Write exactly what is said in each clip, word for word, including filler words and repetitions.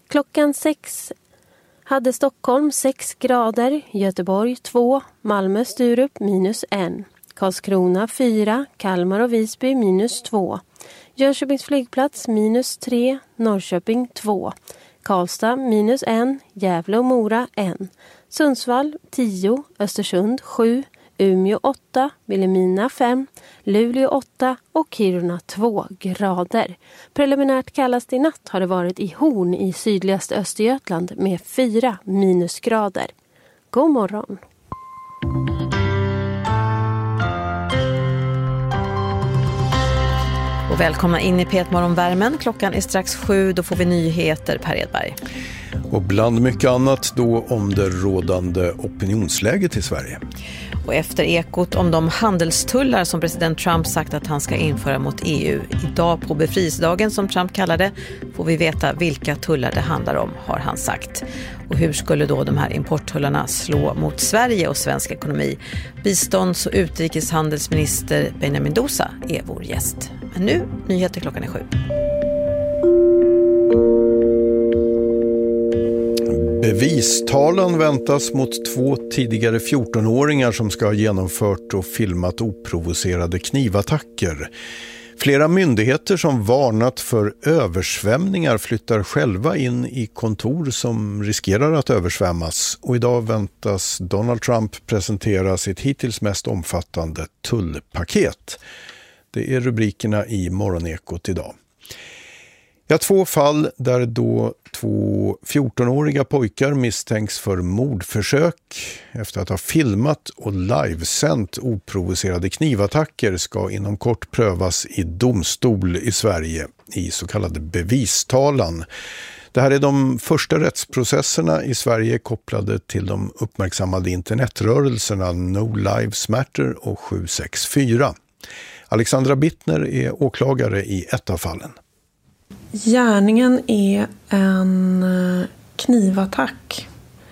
Klockan sex hade Stockholm sex grader, Göteborg två, Malmö Sturup minus en, Karlskrona fyra, Kalmar och Visby minus två, Jönköpings flygplats minus tre, Norrköping två, Karlstad minus en, Gävle och Mora en, Sundsvall tio, Östersund sju, Umeå åtta, Vilhelmina fem, Luleå åtta och Kiruna två grader. Preliminärt kallast i natt har det varit i Horn i sydligaste Östergötland med fyra minusgrader. God morgon! Och välkomna in i P ett-morgonvärmen. Klockan är strax sju, då får vi nyheter, Per Edberg. Och bland mycket annat då om det rådande opinionsläget i Sverige. Och efter ekot om de handelstullar som president Trump sagt att han ska införa mot E U. Idag på befrielsedagen, som Trump kallar det, får vi veta vilka tullar det handlar om, har han sagt. Och hur skulle då de här importtullarna slå mot Sverige och svensk ekonomi? Bistånds- och utrikeshandelsminister Benjamin Dosa är vår gäst. Men nu, nyheter klockan är sju. Bevistalan väntas mot två tidigare fjortonåringar som ska ha genomfört och filmat oprovocerade knivattacker. Flera myndigheter som varnat för översvämningar flyttar själva in i kontor som riskerar att översvämmas. Och idag väntas Donald Trump presentera sitt hittills mest omfattande tullpaket. Det är rubrikerna i Morgonekot idag. Ja, två fall där då två fjortonåriga pojkar misstänks för mordförsök efter att ha filmat och livesänt oprovocerade knivattacker ska inom kort prövas i domstol i Sverige i så kallade bevistalan. Det här är de första rättsprocesserna i Sverige kopplade till de uppmärksammade internetrörelserna No Lives Matter och sju sex fyra. Alexandra Bittner är åklagare i ett av fallen. Gärningen är en knivattack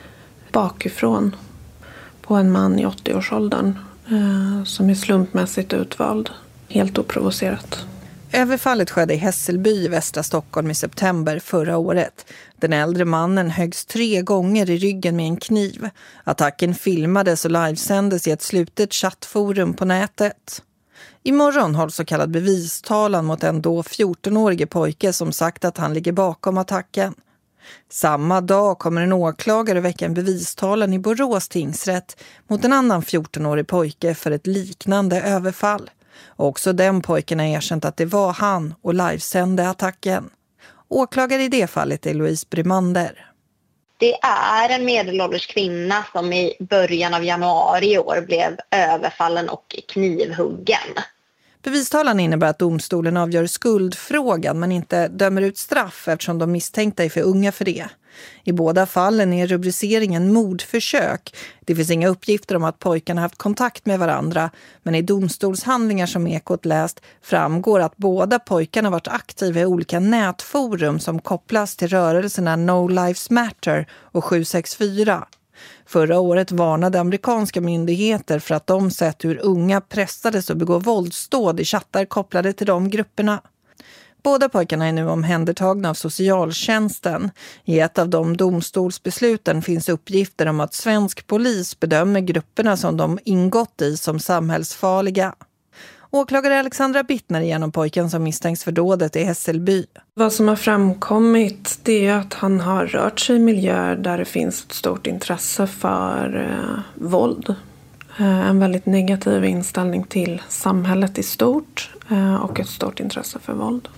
bakifrån på en man i åttio-årsåldern eh, som är slumpmässigt utvald, helt oprovocerat. Överfallet skedde i Hässelby i västra Stockholm i september förra året. Den äldre mannen höggs tre gånger i ryggen med en kniv. Attacken filmades och livesändes i ett slutet chattforum på nätet. Imorgon hålls så kallad bevistalan mot en då fjortonårige pojke som sagt att han ligger bakom attacken. Samma dag kommer en åklagare väcka en bevistalan i Borås tingsrätt mot en annan fjortonårig pojke för ett liknande överfall. Också den pojken har erkänt att det var han och livesände attacken. Åklagare i det fallet är Louise Brimander. Det är en medelålders kvinna som i början av januari i år blev överfallen och knivhuggen. Bevistalan innebär att domstolen avgör skuldfrågan men inte dömer ut straff eftersom de misstänkta är för unga för det. I båda fallen är rubriceringen mordförsök. Det finns inga uppgifter om att pojkarna haft kontakt med varandra, men i domstolshandlingar som Ekot läst framgår att båda pojkarna varit aktiva i olika nätforum som kopplas till rörelserna No Lives Matter och sju sex fyra. Förra året varnade amerikanska myndigheter för att de sett hur unga pressades att begå våldsdåd i chattar kopplade till de grupperna. Båda pojkarna är nu omhändertagna av socialtjänsten. I ett av de domstolsbesluten finns uppgifter om att svensk polis bedömer grupperna som de ingått i som samhällsfarliga. Åklagare Alexandra Bittner genom pojken som misstänks för dådet i Hässelby. Vad som har framkommit det är att han har rört sig i miljöer där det finns ett stort intresse för eh, våld. Eh, en väldigt negativ inställning till samhället i stort eh, och ett stort intresse för våld.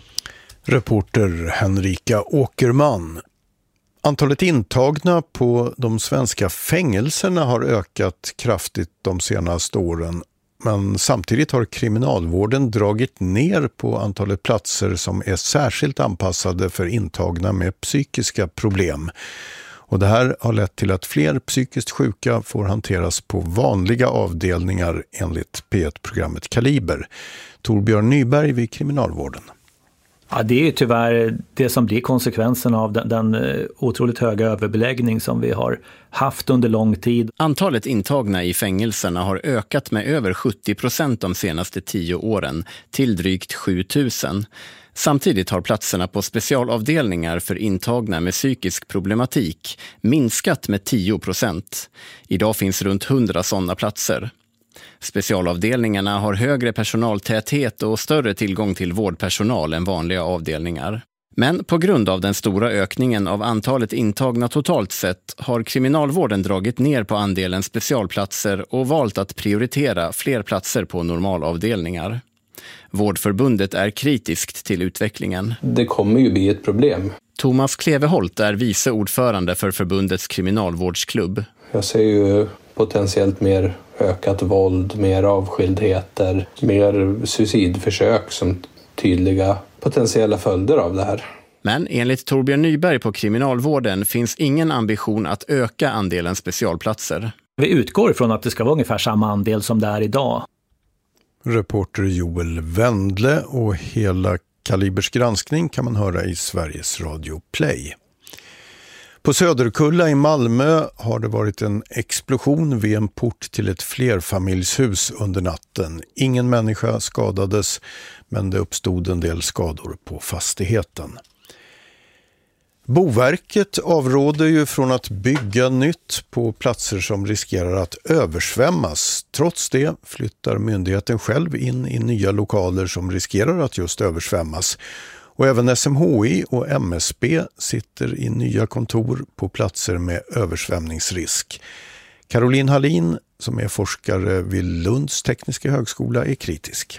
Reporter Henrika Åkerman. Antalet intagna på de svenska fängelserna har ökat kraftigt de senaste åren. Men samtidigt har kriminalvården dragit ner på antalet platser som är särskilt anpassade för intagna med psykiska problem. Och det här har lett till att fler psykiskt sjuka får hanteras på vanliga avdelningar enligt P ett-programmet Kaliber. Torbjörn Nyberg vid kriminalvården. Ja, det är ju tyvärr det som blir konsekvensen av den, den otroligt höga överbeläggning som vi har haft under lång tid. Antalet intagna i fängelserna har ökat med över sjuttio procent de senaste tio åren till drygt sju tusen. Samtidigt har platserna på specialavdelningar för intagna med psykisk problematik minskat med tio procent. Idag finns runt hundra sådana platser. Specialavdelningarna har högre personaltäthet och större tillgång till vårdpersonal än vanliga avdelningar. Men på grund av den stora ökningen av antalet intagna totalt sett har kriminalvården dragit ner på andelen specialplatser och valt att prioritera fler platser på normalavdelningar. Vårdförbundet är kritiskt till utvecklingen. Det kommer ju bli ett problem. Thomas Kleveholt är vice ordförande för förbundets kriminalvårdsklubb. Jag ser ju potentiellt mer ökat våld, mer avskildheter, mer suicidförsök som tydliga potentiella följder av det här. Men enligt Torbjörn Nyberg på kriminalvården finns ingen ambition att öka andelen specialplatser. Vi utgår ifrån att det ska vara ungefär samma andel som det är idag. Reporter Joel Wendle och hela Kalibers granskning kan man höra i Sveriges Radio Play. På Söderkulla i Malmö har det varit en explosion vid en port till ett flerfamiljshus under natten. Ingen människa skadades, men det uppstod en del skador på fastigheten. Boverket avråder ju från att bygga nytt på platser som riskerar att översvämmas. Trots det flyttar myndigheten själv in i nya lokaler som riskerar att just översvämmas. Och även S M H I och M S B sitter i nya kontor på platser med översvämningsrisk. Caroline Hallin, som är forskare vid Lunds tekniska högskola, är kritisk.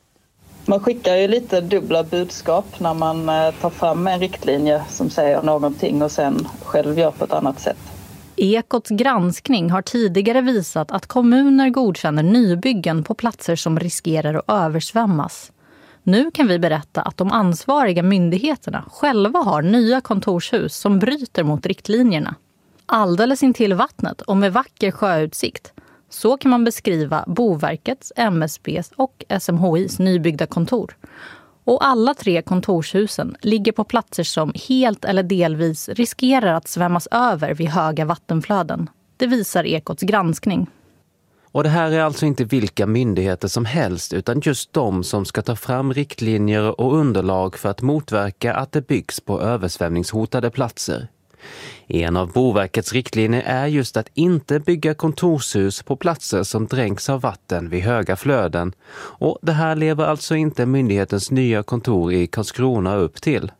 Man skickar ju lite dubbla budskap när man tar fram en riktlinje som säger någonting och sen själv gör på ett annat sätt. Ekots granskning har tidigare visat att kommuner godkänner nybyggen på platser som riskerar att översvämmas. Nu kan vi berätta att de ansvariga myndigheterna själva har nya kontorshus som bryter mot riktlinjerna. Alldeles intill vattnet och med vacker sjöutsikt. Så kan man beskriva Boverkets, M S B:s och S M H I:s nybyggda kontor. Och alla tre kontorshusen ligger på platser som helt eller delvis riskerar att svämmas över vid höga vattenflöden. Det visar Ekots granskning. Och det här är alltså inte vilka myndigheter som helst utan just de som ska ta fram riktlinjer och underlag för att motverka att det byggs på översvämningshotade platser. En av Boverkets riktlinjer är just att inte bygga kontorshus på platser som dränks av vatten vid höga flöden. Och det här lever alltså inte myndighetens nya kontor i Karlskrona upp till.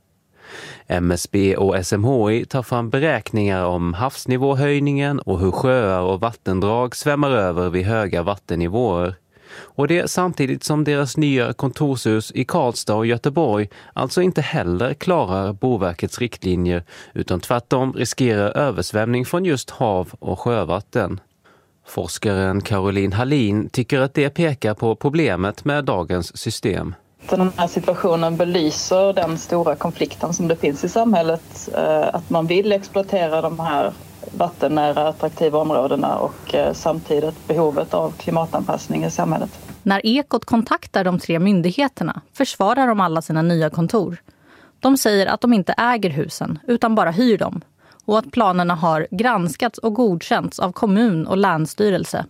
M S B och S M H I tar fram beräkningar om havsnivåhöjningen och hur sjöar och vattendrag svämmar över vid höga vattennivåer. Och det samtidigt som deras nya kontorshus i Karlstad och Göteborg alltså inte heller klarar Boverkets riktlinjer utan tvärtom riskerar översvämning från just hav- och sjövatten. Forskaren Caroline Hallin tycker att det pekar på problemet med dagens system. Den här situationen belyser den stora konflikten som det finns i samhället. Att man vill exploatera de här vattennära attraktiva områdena och samtidigt behovet av klimatanpassning i samhället. När Ekot kontaktar de tre myndigheterna försvarar de alla sina nya kontor. De säger att de inte äger husen utan bara hyr dem och att planerna har granskats och godkänts av kommun och länsstyrelse.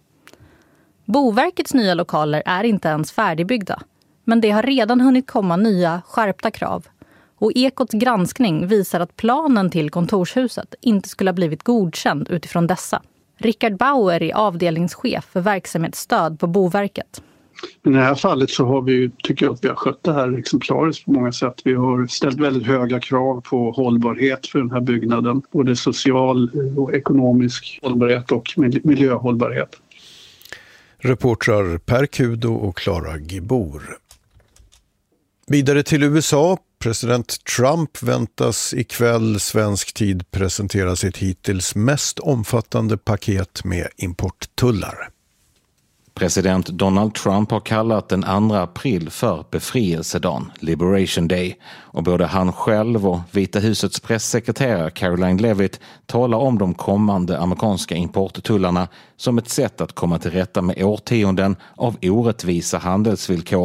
Boverkets nya lokaler är inte ens färdigbyggda, men det har redan hunnit komma nya skärpta krav. Och Ekots granskning visar att planen till kontorshuset inte skulle ha blivit godkänd utifrån dessa. Rickard Bauer är avdelningschef för verksamhetsstöd på Boverket. Men i det här fallet så har vi, tycker jag att vi har skött det här exemplariskt på många sätt. Vi har ställt väldigt höga krav på hållbarhet för den här byggnaden. Både social och ekonomisk hållbarhet och miljöhållbarhet. Reportrar Per Kudo och Clara Gibor. Vidare till U S A. President Trump väntas ikväll svensk tid presentera sitt hittills mest omfattande paket med importtullar. President Donald Trump har kallat den andra april för befrielsedagen, Liberation Day, och både han själv och Vita husets pressekreterare Caroline Leavitt talar om de kommande amerikanska importtullarna som ett sätt att komma till rätta med årtionden av orättvisa handelsvillkor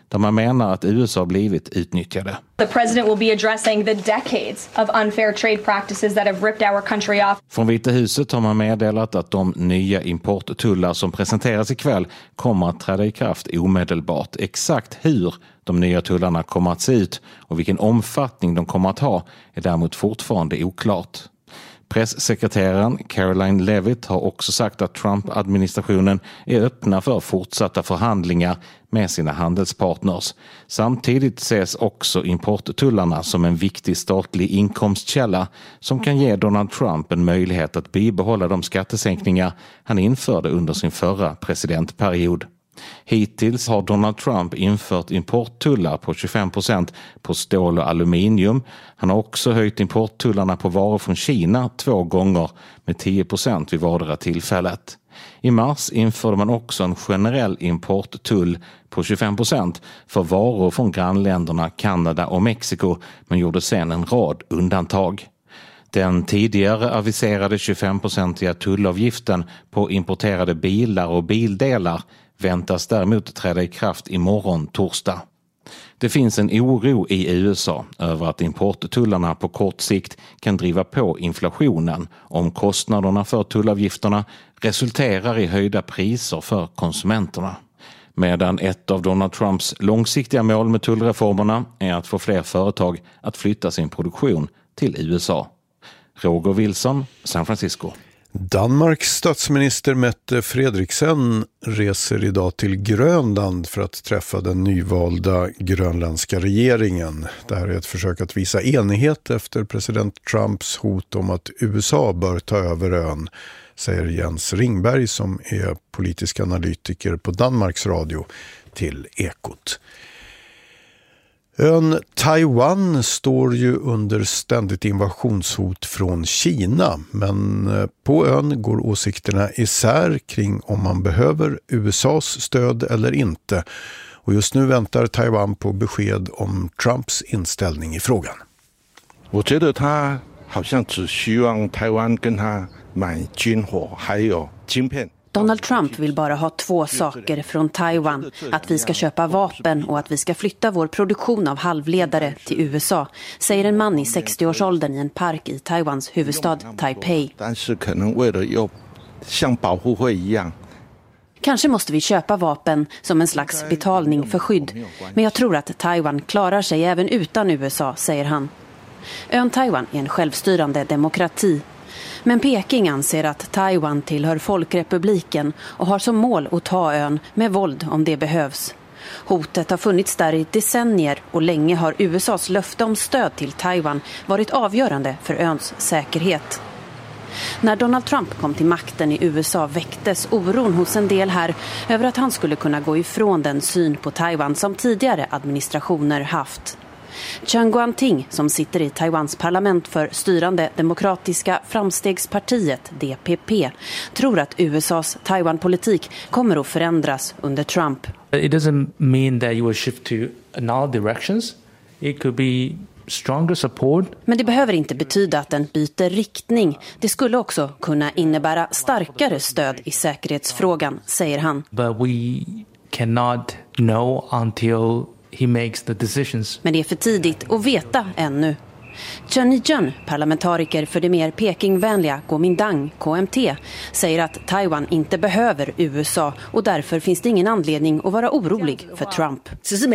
där man menar att U S A blivit utnyttjade. The president will be addressing the decades of unfair trade practices that have ripped our country off. Från Vita huset har man meddelat att de nya importtullar som presenteras ikväll kommer att träda i kraft omedelbart. Exakt hur de nya tullarna kommer att se ut och vilken omfattning de kommer att ha är däremot fortfarande oklart. Presssekreteraren Caroline Levitt har också sagt att Trump-administrationen är öppna för fortsatta förhandlingar med sina handelspartners. Samtidigt ses också importtullarna som en viktig statlig inkomstkälla som kan ge Donald Trump en möjlighet att bibehålla de skattesänkningar han införde under sin förra presidentperiod. Hittills har Donald Trump infört importtullar på tjugofem procent på stål och aluminium. Han har också höjt importtullarna på varor från Kina två gånger med tio procent vid vardera tillfället. I mars införde man också en generell importtull på tjugofem procent för varor från grannländerna Kanada och Mexiko, men gjorde sedan en rad undantag. Den tidigare aviserade tjugofem-procentiga tullavgiften på importerade bilar och bildelar väntas däremot träda i kraft imorgon torsdag. Det finns en oro i U S A över att importtullarna på kort sikt kan driva på inflationen om kostnaderna för tullavgifterna resulterar i höjda priser för konsumenterna. Medan ett av Donald Trumps långsiktiga mål med tullreformerna är att få fler företag att flytta sin produktion till U S A. Roger Wilson, San Francisco. Danmarks statsminister Mette Frederiksen reser idag till Grönland för att träffa den nyvalda grönländska regeringen. Det här är ett försök att visa enighet efter president Trumps hot om att U S A bör ta över ön, säger Jens Ringberg som är politisk analytiker på Danmarks Radio till Ekot. Ön Taiwan står ju under ständigt invasionshot från Kina, men på ön går åsikterna isär kring om man behöver U S A:s stöd eller inte. Och just nu väntar Taiwan på besked om Trumps inställning i frågan. 我觉得他好像只希望台湾跟他买军火还有晶片。 Donald Trump vill bara ha två saker från Taiwan, att vi ska köpa vapen och att vi ska flytta vår produktion av halvledare till U S A, säger en man i sextioårsåldern i en park i Taiwans huvudstad Taipei. Kanske måste vi köpa vapen som en slags betalning för skydd, men jag tror att Taiwan klarar sig även utan U S A, säger han. Ön Taiwan är en självstyrande demokrati. Men Peking anser att Taiwan tillhör folkrepubliken och har som mål att ta ön med våld om det behövs. Hotet har funnits där i decennier och länge har U S A:s löfte om stöd till Taiwan varit avgörande för öns säkerhet. När Donald Trump kom till makten i U S A väcktes oron hos en del här över att han skulle kunna gå ifrån den syn på Taiwan som tidigare administrationer haft. Chang Guanting, som sitter i Taiwans parlament för styrande Demokratiska framstegspartiet D P P, tror att U S A:s Taiwan-politik kommer att förändras under Trump. It doesn't mean that you will shift to another directions. It could be stronger support. Men det behöver inte betyda att den byter riktning. Det skulle också kunna innebära starkare stöd i säkerhetsfrågan, säger han. But we cannot know until he makes the decisions. Men det är för tidigt att veta ännu. Chen Yijun, parlamentariker för det mer Pekingvänliga Kuomintang, K M T, säger att Taiwan inte behöver U S A och därför finns det ingen anledning att vara orolig för Trump.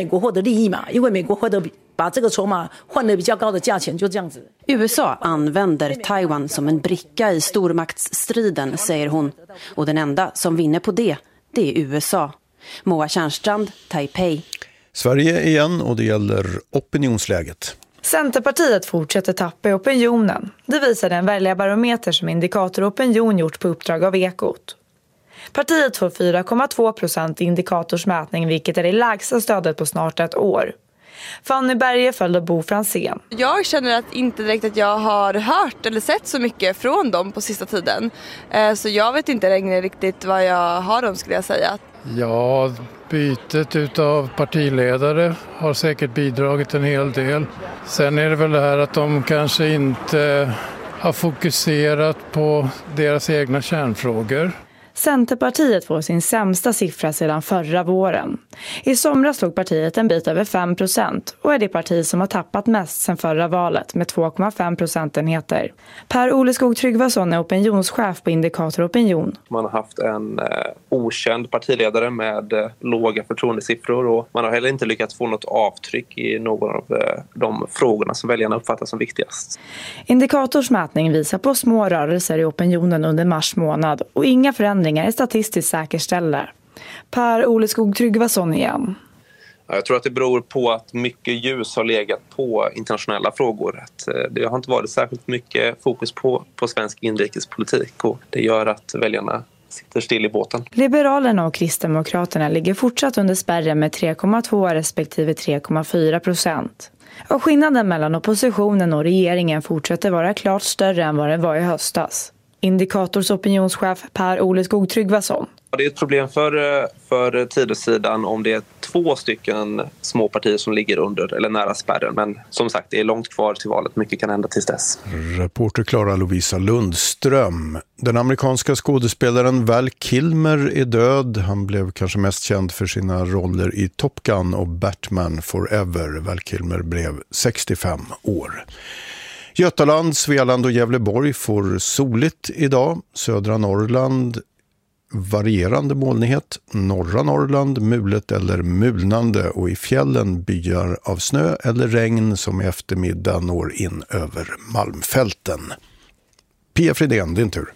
U S A använder Taiwan som en bricka i stormaktsstriden, säger hon. Och den enda som vinner på det, det är U S A. Moa Tjärnstrand, Taipei. Sverige igen och det gäller opinionsläget. Centerpartiet fortsätter tappa i opinionen. Det visar den väljarbarometer som Indikator Opinion gjort på uppdrag av Ekot. Partiet får fyra komma två procent i Indikators mätning, vilket är det lägsta stödet på snart ett år. Fanny Berge följde Bo Fransén. Jag känner att inte direkt att jag har hört eller sett så mycket från dem på sista tiden. Så jag vet inte längre riktigt vad jag har dem, skulle jag säga. Ja, bytet utav partiledare har säkert bidragit en hel del. Sen är det väl det här att de kanske inte har fokuserat på deras egna kärnfrågor. Centerpartiet får sin sämsta siffra sedan förra våren. I somras slog partiet en bit över fem procent och är det parti som har tappat mest sedan förra valet med två komma fem procentenheter. Per-Ole Skog Tryggvason är opinionschef på Indikator Opinion. Man har haft en eh, okänd partiledare med eh, låga förtroendesiffror och man har heller inte lyckats få något avtryck i någon av eh, de frågorna som väljarna uppfattar som viktigast. Indikators mätning visar på små rörelser i opinionen under mars månad och inga förändringar är statistiskt säkerställda. Per-Ole Skog Tryggvason igen. Jag tror att det beror på att mycket ljus har legat på internationella frågor. Att det har inte varit särskilt mycket fokus på, på svensk inrikespolitik och det gör att väljarna sitter still i båten. Liberalerna och Kristdemokraterna ligger fortsatt under spärren med tre komma två respektive tre komma fyra procent. Och skillnaden mellan oppositionen och regeringen fortsätter vara klart större än vad det var i höstas. Indikators opinionschef Per-Ole Skog Tryggvason. Det är ett problem för, för Tidösidan om det är två stycken små partier som ligger under eller nära spärren. Men som sagt, det är långt kvar till valet. Mycket kan hända tills dess. Reporter Clara Lovisa Lundström. Den amerikanska skådespelaren Val Kilmer är död. Han blev kanske mest känd för sina roller i Top Gun och Batman Forever. Val Kilmer blev sextiofem år. Götaland, Svealand och Gävleborg får soligt idag. Södra Norrland varierande molnighet, norra Norrland mulet eller mulnande och i fjällen byar av snö eller regn som i eftermiddag når in över Malmfälten. Pia Fridén, din tur.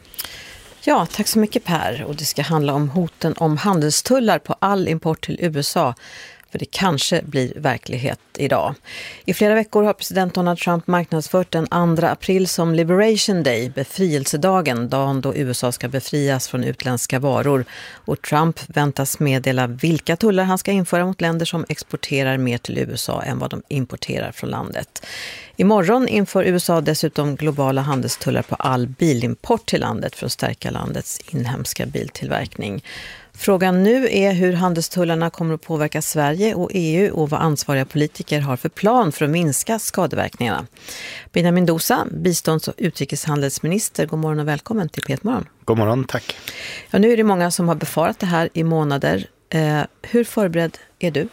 Ja, tack så mycket Per. Och det ska handla om hoten om handelstullar på all import till U S A. För det kanske blir verklighet idag. I flera veckor har president Donald Trump marknadsfört den andra april som Liberation Day, befrielsedagen, dagen då U S A ska befrias från utländska varor. Och Trump väntas meddela vilka tullar han ska införa mot länder som exporterar mer till U S A än vad de importerar från landet. Imorgon inför U S A dessutom globala handelstullar på all bilimport till landet för att stärka landets inhemska biltillverkning. Frågan nu är hur handelstullarna kommer att påverka Sverige och E U och vad ansvariga politiker har för plan för att minska skadeverkningarna. Benjamin Dosa, bistånds- och utrikeshandelsminister, god morgon och välkommen till P ett Morgon. God morgon, tack. Ja, nu är det många som har befarat det här i månader. Eh, hur förberedd är du?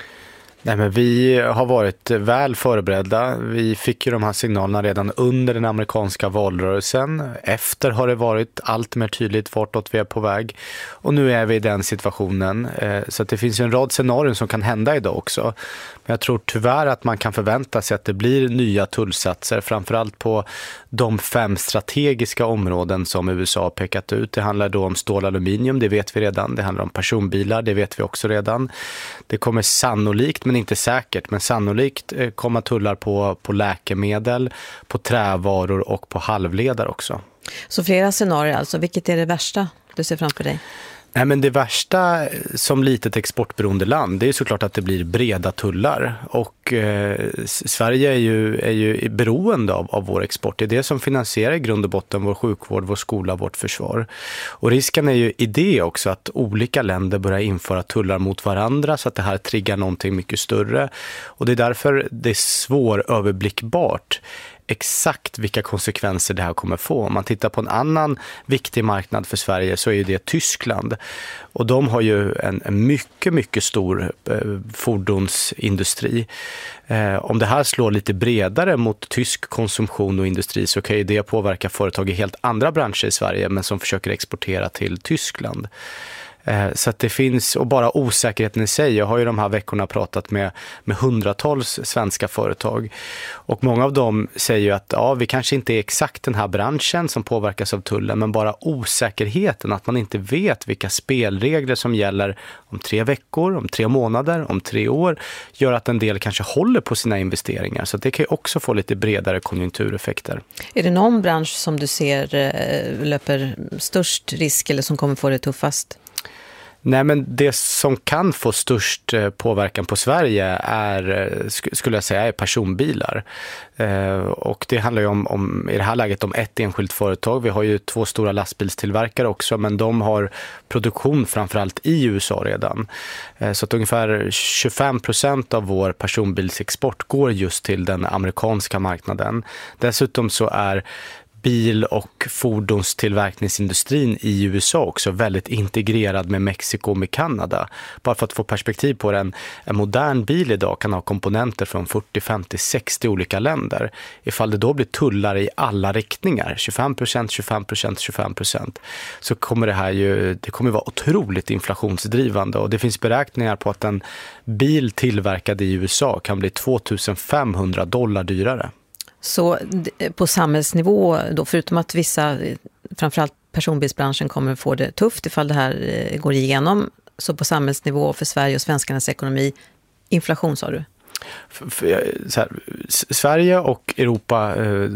Nej, men vi har varit väl förberedda. Vi fick ju de här signalerna redan under den amerikanska valrörelsen. Efter har det varit allt mer tydligt vartåt vi är på väg. Och nu är vi i den situationen. Så att det finns en rad scenarier som kan hända idag också. Men jag tror tyvärr att man kan förvänta sig att det blir nya tullsatser. Framförallt på de fem strategiska områden som U S A har pekat ut. Det handlar då om stål och aluminium, det vet vi redan. Det handlar om personbilar, det vet vi också redan. Det kommer sannolikt, men inte säkert, men sannolikt komma tullar på, på läkemedel, på trävaror och på halvledare också. Så flera scenarier alltså. Vilket är det värsta du ser framför dig? Nej, men det värsta som litet exportberoende land, det är såklart att det blir breda tullar. Och eh, Sverige är ju, är ju beroende av, av vår export. Det är det som finansierar i grund och botten vår sjukvård, vår skola, vårt försvar. Och risken är ju i det också att olika länder börjar införa tullar mot varandra så att det här triggar någonting mycket större. Och det är därför det är svåröverblickbart exakt vilka konsekvenser det här kommer få. Om man tittar på en annan viktig marknad för Sverige så är ju det Tyskland. Och de har ju en, en mycket, mycket stor eh, fordonsindustri. Eh, om det här slår lite bredare mot tysk konsumtion och industri så kan ju det påverka företag i helt andra branscher i Sverige men som försöker exportera till Tyskland. Så att det finns, och bara osäkerheten i sig. Jag har ju de här veckorna pratat med, med hundratals svenska företag. Och många av dem säger ju att ja, vi kanske inte är exakt den här branschen som påverkas av tullen. Men bara osäkerheten, att man inte vet vilka spelregler som gäller om tre veckor, om tre månader, om tre år. Gör att en del kanske håller på sina investeringar. Så att det kan ju också få lite bredare konjunktureffekter. Är det någon bransch som du ser eh, löper störst risk eller som kommer få det tuffast? Nej, men det som kan få störst påverkan på Sverige är, skulle jag säga, är personbilar. Och det handlar ju om, om, i det här läget om ett enskilt företag. Vi har ju två stora lastbilstillverkare också, men de har produktion framförallt i U S A redan. Så att ungefär tjugofem procent av vår personbilsexport går just till den amerikanska marknaden. Dessutom så är bil- och fordonstillverkningsindustrin i U S A också väldigt integrerad med Mexiko och med Kanada. Bara för att få perspektiv på det, en, en modern bil idag kan ha komponenter från fyrtio, femtio, sextio olika länder. Ifall det då blir tullar i alla riktningar, tjugofem procent, tjugofem procent, tjugofem procent, så kommer det här ju, det kommer vara otroligt inflationsdrivande, och det finns beräkningar på att en bil tillverkad i U S A kan bli tvåtusenfemhundra dollar dyrare. Så på samhällsnivå då, förutom att vissa, framförallt personbilsbranschen, kommer få det tufft ifall det här går igenom, så på samhällsnivå för Sverige och svenskarnas ekonomi, inflation sa du? Så här, Sverige och Europa,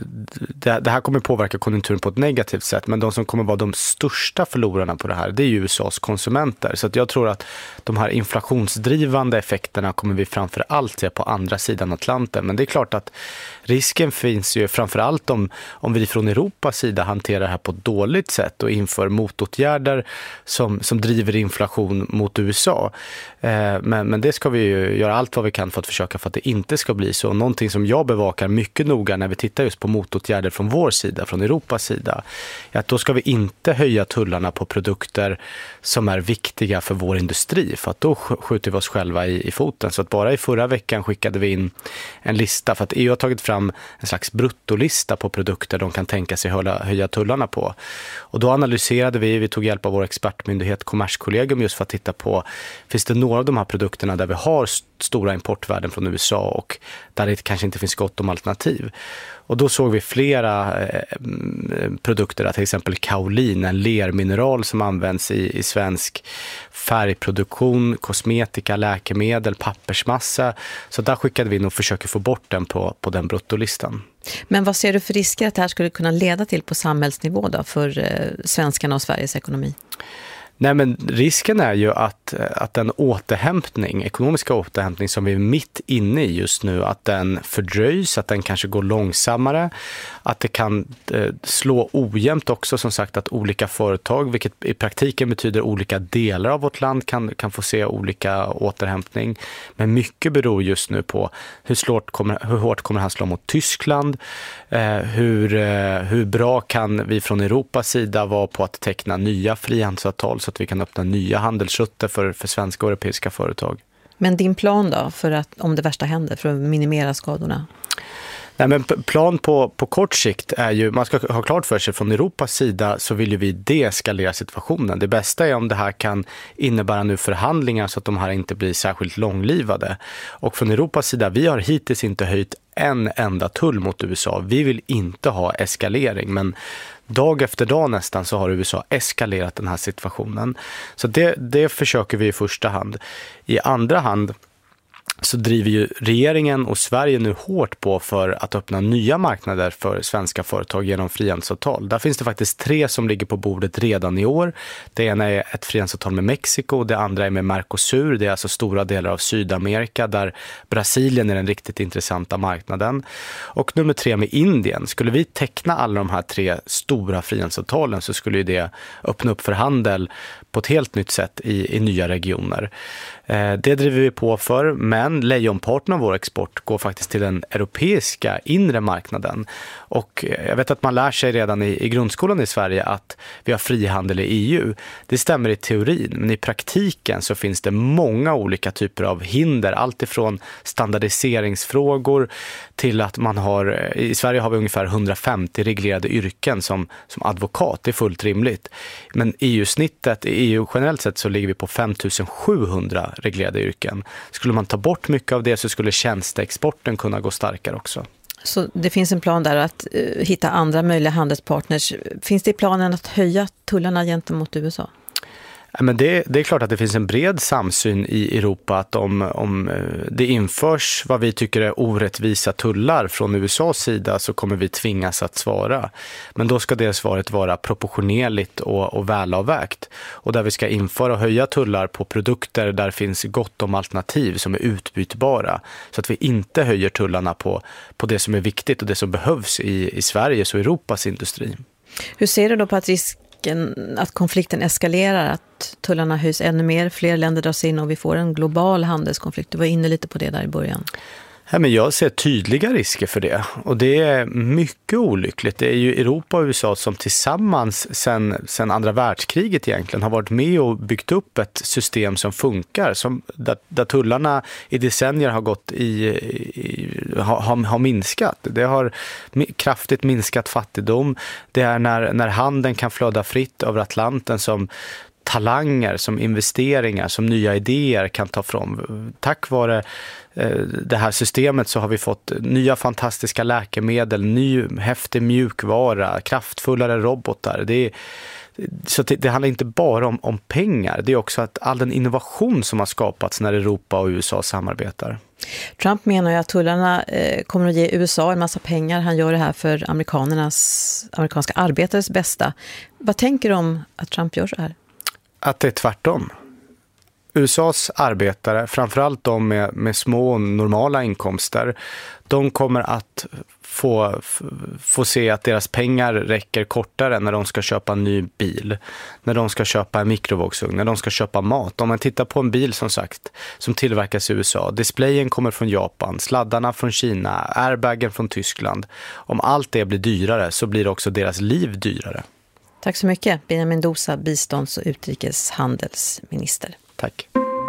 det, det här kommer påverka konjunkturen på ett negativt sätt, men de som kommer vara de största förlorarna på det här, det är ju U S A:s konsumenter. Så att jag tror att de här inflationsdrivande effekterna kommer vi framför allt se på andra sidan Atlanten. Men det är klart att risken finns ju framför allt om, om vi från Europas sida hanterar det här på ett dåligt sätt och inför motåtgärder som, som driver inflation mot U S A. Eh, men, men det ska vi ju göra allt vad vi kan för att försöka för att det inte ska bli så. Någonting som jag bevakar mycket noga när vi tittar just på motåtgärder från vår sida, från Europas sida, är att då ska vi inte höja tullarna på produkter som är viktiga för vår industri, för att då skjuter vi oss själva i, i foten. Så att bara i förra veckan skickade vi in en lista, för att E U har tagit fram en slags bruttolista på produkter de kan tänka sig höja, höja tullarna på. Och då analyserade vi, vi tog hjälp av vår expertmyndighet Kommerskollegium just för att titta på, finns det några av de här produkterna där vi har stora importvärden från U S A och där det kanske inte finns gott om alternativ. Och då såg vi flera eh, produkter, till exempel kaolin, en lermineral som används i, i svensk färgproduktion, kosmetika, läkemedel, pappersmassa. Så där skickade vi in och försöker få bort den på, på den bruttolistan. Men vad ser du för risker att det här skulle kunna leda till på samhällsnivå då för eh, svenskarna och Sveriges ekonomi? Nej, men risken är ju att, att den återhämtning, ekonomiska återhämtning som vi är mitt inne i just nu, att den fördröjs, att den kanske går långsammare, att det kan eh, slå ojämnt också, som sagt, att olika företag, vilket i praktiken betyder olika delar av vårt land, kan, kan få se olika återhämtning. Men mycket beror just nu på hur, slårt kommer, hur hårt kommer han slå mot Tyskland, eh, hur, eh, hur bra kan vi från Europas sida vara på att teckna nya frihandelsavtal så att vi kan öppna nya handelsrutter för, för svenska och europeiska företag. Men din plan då, för att, om det värsta händer, för att minimera skadorna? Nej, men plan på, på kort sikt är ju, man ska ha klart för sig från Europas sida så vill ju vi deeskalera situationen. Det bästa är om det här kan innebära nu förhandlingar så att de här inte blir särskilt långlivade. Och från Europas sida, vi har hittills inte höjt en enda tull mot U S A. Vi vill inte ha eskalering, men dag efter dag nästan så har U S A eskalerat den här situationen. Så det, det försöker vi i första hand. I andra hand så driver ju regeringen och Sverige nu hårt på för att öppna nya marknader för svenska företag genom frihandelsavtal. Där finns det faktiskt tre som ligger på bordet redan i år. Det ena är ett frihandelsavtal med Mexiko, det andra är med Mercosur, det är alltså stora delar av Sydamerika där Brasilien är den riktigt intressanta marknaden. Och nummer tre med Indien. Skulle vi teckna alla de här tre stora frihandelsavtalen så skulle ju det öppna upp för handel på ett helt nytt sätt i, i nya regioner. Eh, det driver vi på för, men lejonparten av vår export går faktiskt till den europeiska inre marknaden. Och jag vet att man lär sig redan i, i grundskolan i Sverige att vi har frihandel i E U. Det stämmer i teorin, men i praktiken så finns det många olika typer av hinder. Allt ifrån standardiseringsfrågor till att man har, i Sverige har vi ungefär hundrafemtio reglerade yrken som, som advokat. Det är fullt rimligt. Men E U-snittet, i E U generellt sett så ligger vi på fem tusen sjuhundra reglerade yrken. Skulle man ta bort mycket av det så skulle tjänsteexporten kunna gå starkare också. Så det finns en plan där att uh, hitta andra möjliga handelspartners. Finns det i planen att höja tullarna gentemot U S A? Men det, det är klart att det finns en bred samsyn i Europa att om, om det införs vad vi tycker är orättvisa tullar från U S A:s sida så kommer vi tvingas att svara. Men då ska det svaret vara proportionerligt och, och välavvägt. Och där vi ska införa och höja tullar på produkter där finns gott om alternativ som är utbytbara. Så att vi inte höjer tullarna på, på det som är viktigt och det som behövs i, i Sveriges och Europas industri. Hur ser du då på att risk att konflikten eskalerar, att tullarna höjs ännu mer, fler länder dras in och vi får en global handelskonflikt? Du var inne lite på det där i början. Ja, men jag ser tydliga risker för det och det är mycket olyckligt. Det är ju Europa och U S A som tillsammans sen, sen andra världskriget egentligen har varit med och byggt upp ett system som funkar. Som, där, där tullarna i decennier har gått i, i har, har minskat. Det har kraftigt minskat fattigdom. Det är när, när handeln kan flöda fritt över Atlanten som talanger, som investeringar, som nya idéer kan ta fram. Tack vare eh, det här systemet så har vi fått nya fantastiska läkemedel, ny häftig mjukvara, kraftfullare robotar. Det är, så det, det handlar inte bara om, om pengar. Det är också att all den innovation som har skapats när Europa och U S A samarbetar. Trump menar ju att tullarna eh, kommer att ge U S A en massa pengar. Han gör det här för amerikanernas, amerikanska arbetares bästa. Vad tänker du om att Trump gör så här? Att det är tvärtom. U S A:s arbetare, framförallt de med, med små normala inkomster, de kommer att få, få se att deras pengar räcker kortare när de ska köpa en ny bil, när de ska köpa en mikrovågsugn, när de ska köpa mat. Om man tittar på en bil som sagt som tillverkas i U S A, displayen kommer från Japan, sladdarna från Kina, airbagen från Tyskland. Om allt det blir dyrare så blir också deras liv dyrare. Tack så mycket, Benjamin Dosa, bistånds- och utrikeshandelsminister. Tack.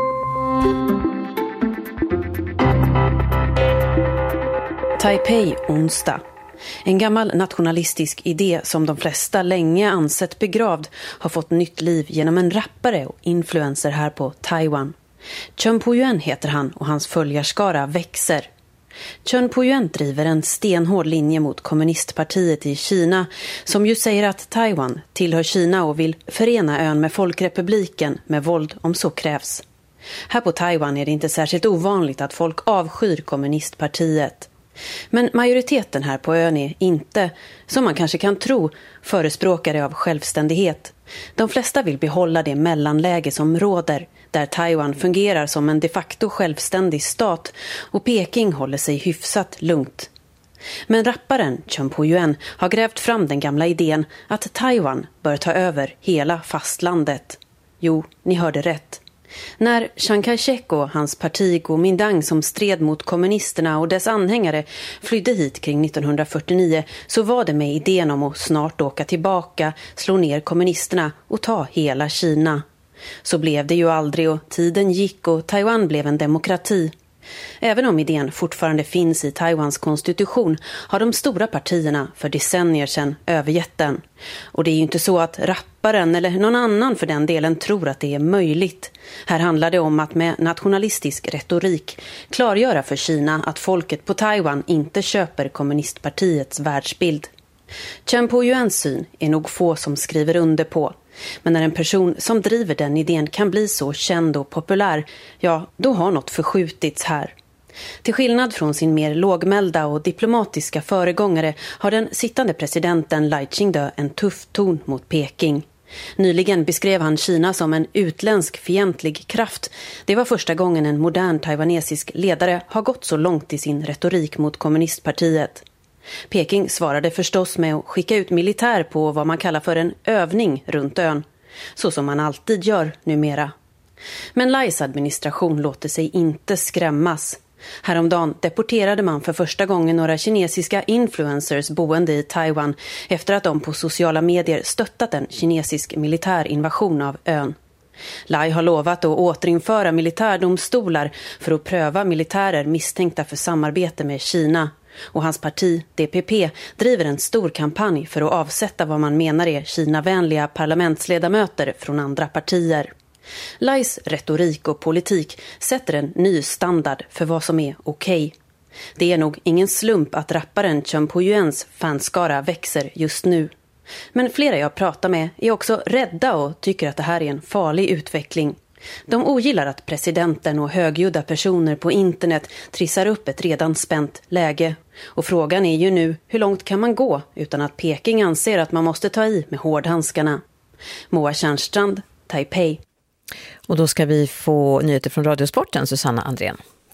Taipei onsdag. En gammal nationalistisk idé som de flesta länge ansett begravd har fått nytt liv genom en rappare och influencer här på Taiwan. Chen Puyuan heter han och hans följarskara växer. Chen Puyuan driver en stenhård linje mot kommunistpartiet i Kina som ju säger att Taiwan tillhör Kina och vill förena ön med folkrepubliken med våld om så krävs. Här på Taiwan är det inte särskilt ovanligt att folk avskyr kommunistpartiet. Men majoriteten här på ön är inte, som man kanske kan tro, förespråkare av självständighet. De flesta vill behålla det mellanläge som råder, där Taiwan fungerar som en de facto självständig stat och Peking håller sig hyfsat lugnt. Men rapparen Chen Puyuan har grävt fram den gamla idén att Taiwan bör ta över hela fastlandet. Jo, ni hörde rätt. När Chiang Kai-shek och hans parti Kuomintang som stred mot kommunisterna och dess anhängare flydde hit kring nittonhundrafyrtionio så var det med idén om att snart åka tillbaka, slå ner kommunisterna och ta hela Kina. Så blev det ju aldrig och tiden gick och Taiwan blev en demokrati. Även om idén fortfarande finns i Taiwans konstitution har de stora partierna för decennier sedan övergett den. Och det är ju inte så att rapparen eller någon annan för den delen tror att det är möjligt. Här handlar det om att med nationalistisk retorik klargöra för Kina att folket på Taiwan inte köper kommunistpartiets världsbild. Chen Puyuans syn är nog få som skriver under på. Men när en person som driver den idén kan bli så känd och populär, ja, då har något förskjutits här. Till skillnad från sin mer lågmälda och diplomatiska föregångare har den sittande presidenten Lai Ching-te en tuff ton mot Peking. Nyligen beskrev han Kina som en utländsk fientlig kraft. Det var första gången en modern taiwanesisk ledare har gått så långt i sin retorik mot kommunistpartiet. Peking svarade förstås med att skicka ut militär på vad man kallar för en övning runt ön, så som man alltid gör numera. Men Lais administration låter sig inte skrämmas. Häromdagen deporterade man för första gången några kinesiska influencers boende i Taiwan efter att de på sociala medier stöttat en kinesisk militärinvasion av ön. Lai har lovat att återinföra militärdomstolar för att pröva militärer misstänkta för samarbete med Kina. Och hans parti, D P P, driver en stor kampanj för att avsätta vad man menar är Kina-vänliga parlamentsledamöter från andra partier. Lais retorik och politik sätter en ny standard för vad som är okej. Det är nog ingen slump att rapparen Chen Puyuans fanskara växer just nu. Men flera jag pratar med är också rädda och tycker att det här är en farlig utveckling. De ogillar att presidenten och högljudda personer på internet trissar upp ett redan spänt läge. Och frågan är ju nu, hur långt kan man gå utan att Peking anser att man måste ta i med hårdhandskarna? Moa Tjärnstrand, Taipei. Och då ska vi få nyheter från Radiosporten, Susanna Andrén.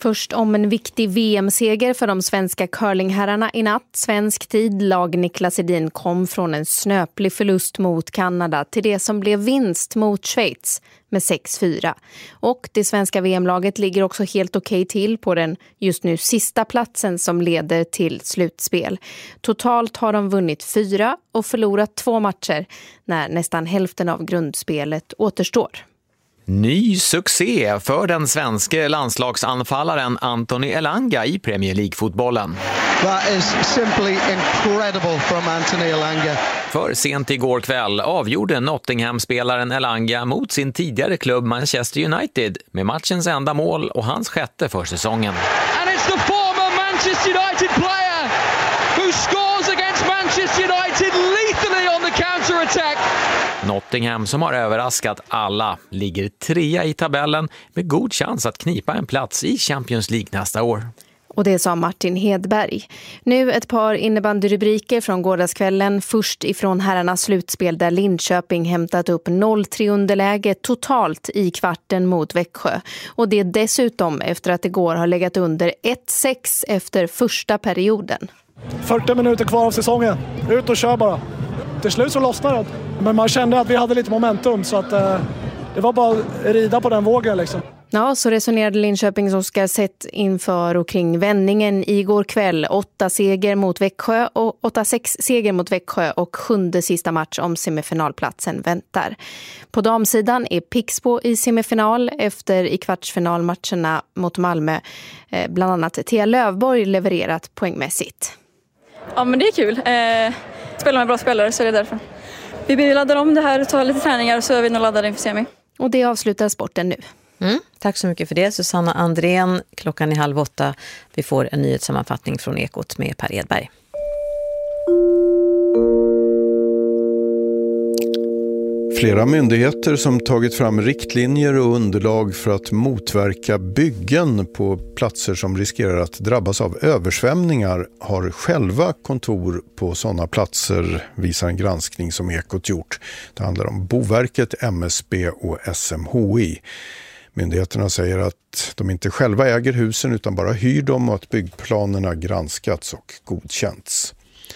Först om en viktig V M-seger för de svenska curlingherrarna i natt. Svensk tid, lag Niklas Edin kom från en snöplig förlust mot Kanada till det som blev vinst mot Schweiz med sex fyra. Och det svenska V M-laget ligger också helt okej till på den just nu sista platsen som leder till slutspel. Totalt har de vunnit fyra och förlorat två matcher när nästan hälften av grundspelet återstår. Ny succé för den svenska landslagsanfallaren Anthony Elanga i Premier League-fotbollen. That is simply incredible from Anthony Elanga. För sent igår kväll avgjorde Nottingham-spelaren Elanga mot sin tidigare klubb Manchester United med matchens enda mål och hans sjätte för säsongen. And it's the former Manchester United player who scores against Manchester United lethally on the counter-attack. Nottingham, som har överraskat alla, ligger trea i tabellen med god chans att knipa en plats i Champions League nästa år. Och det sa Martin Hedberg. Nu ett par innebandyrubriker från gårdagskvällen. Först ifrån herrarnas slutspel där Linköping hämtat upp noll tre underläge totalt i kvarten mot Växjö. Och det dessutom efter att igår har legat under ett sex efter första perioden. fyrtio minuter kvar av säsongen. Ut och kör bara. Till slut så lossnade det. Men man kände att vi hade lite momentum så att eh, det var bara att rida på den vågen liksom. Ja, så resonerade Linköpings Oskar Sett inför och kring vändningen igår kväll. Åtta seger mot Växjö och åtta sex seger mot Växjö och sjunde sista match om semifinalplatsen väntar. På damsidan är Pixbo i semifinal efter i kvartsfinalmatcherna mot Malmö. Eh, bland annat Thea Lövborg levererat poängmässigt. Ja, men det är kul. Eh, spelar med bra spelare så är det därför. Vi blir laddar om det här och tar lite träningar så är vi nog laddade inför semi. Och det avslutar sporten nu. Mm, tack så mycket för det, Susanna Andrén. Klockan är halv åtta. Vi får en nyhetssammanfattning från Ekot med Per Edberg. Flera myndigheter som tagit fram riktlinjer och underlag för att motverka byggen på platser som riskerar att drabbas av översvämningar har själva kontor på sådana platser, visar en granskning som Ekot gjort. Det handlar om Boverket, M S B och S M H I. Myndigheterna säger att de inte själva äger husen utan bara hyr dem och att byggplanerna granskats och godkänts.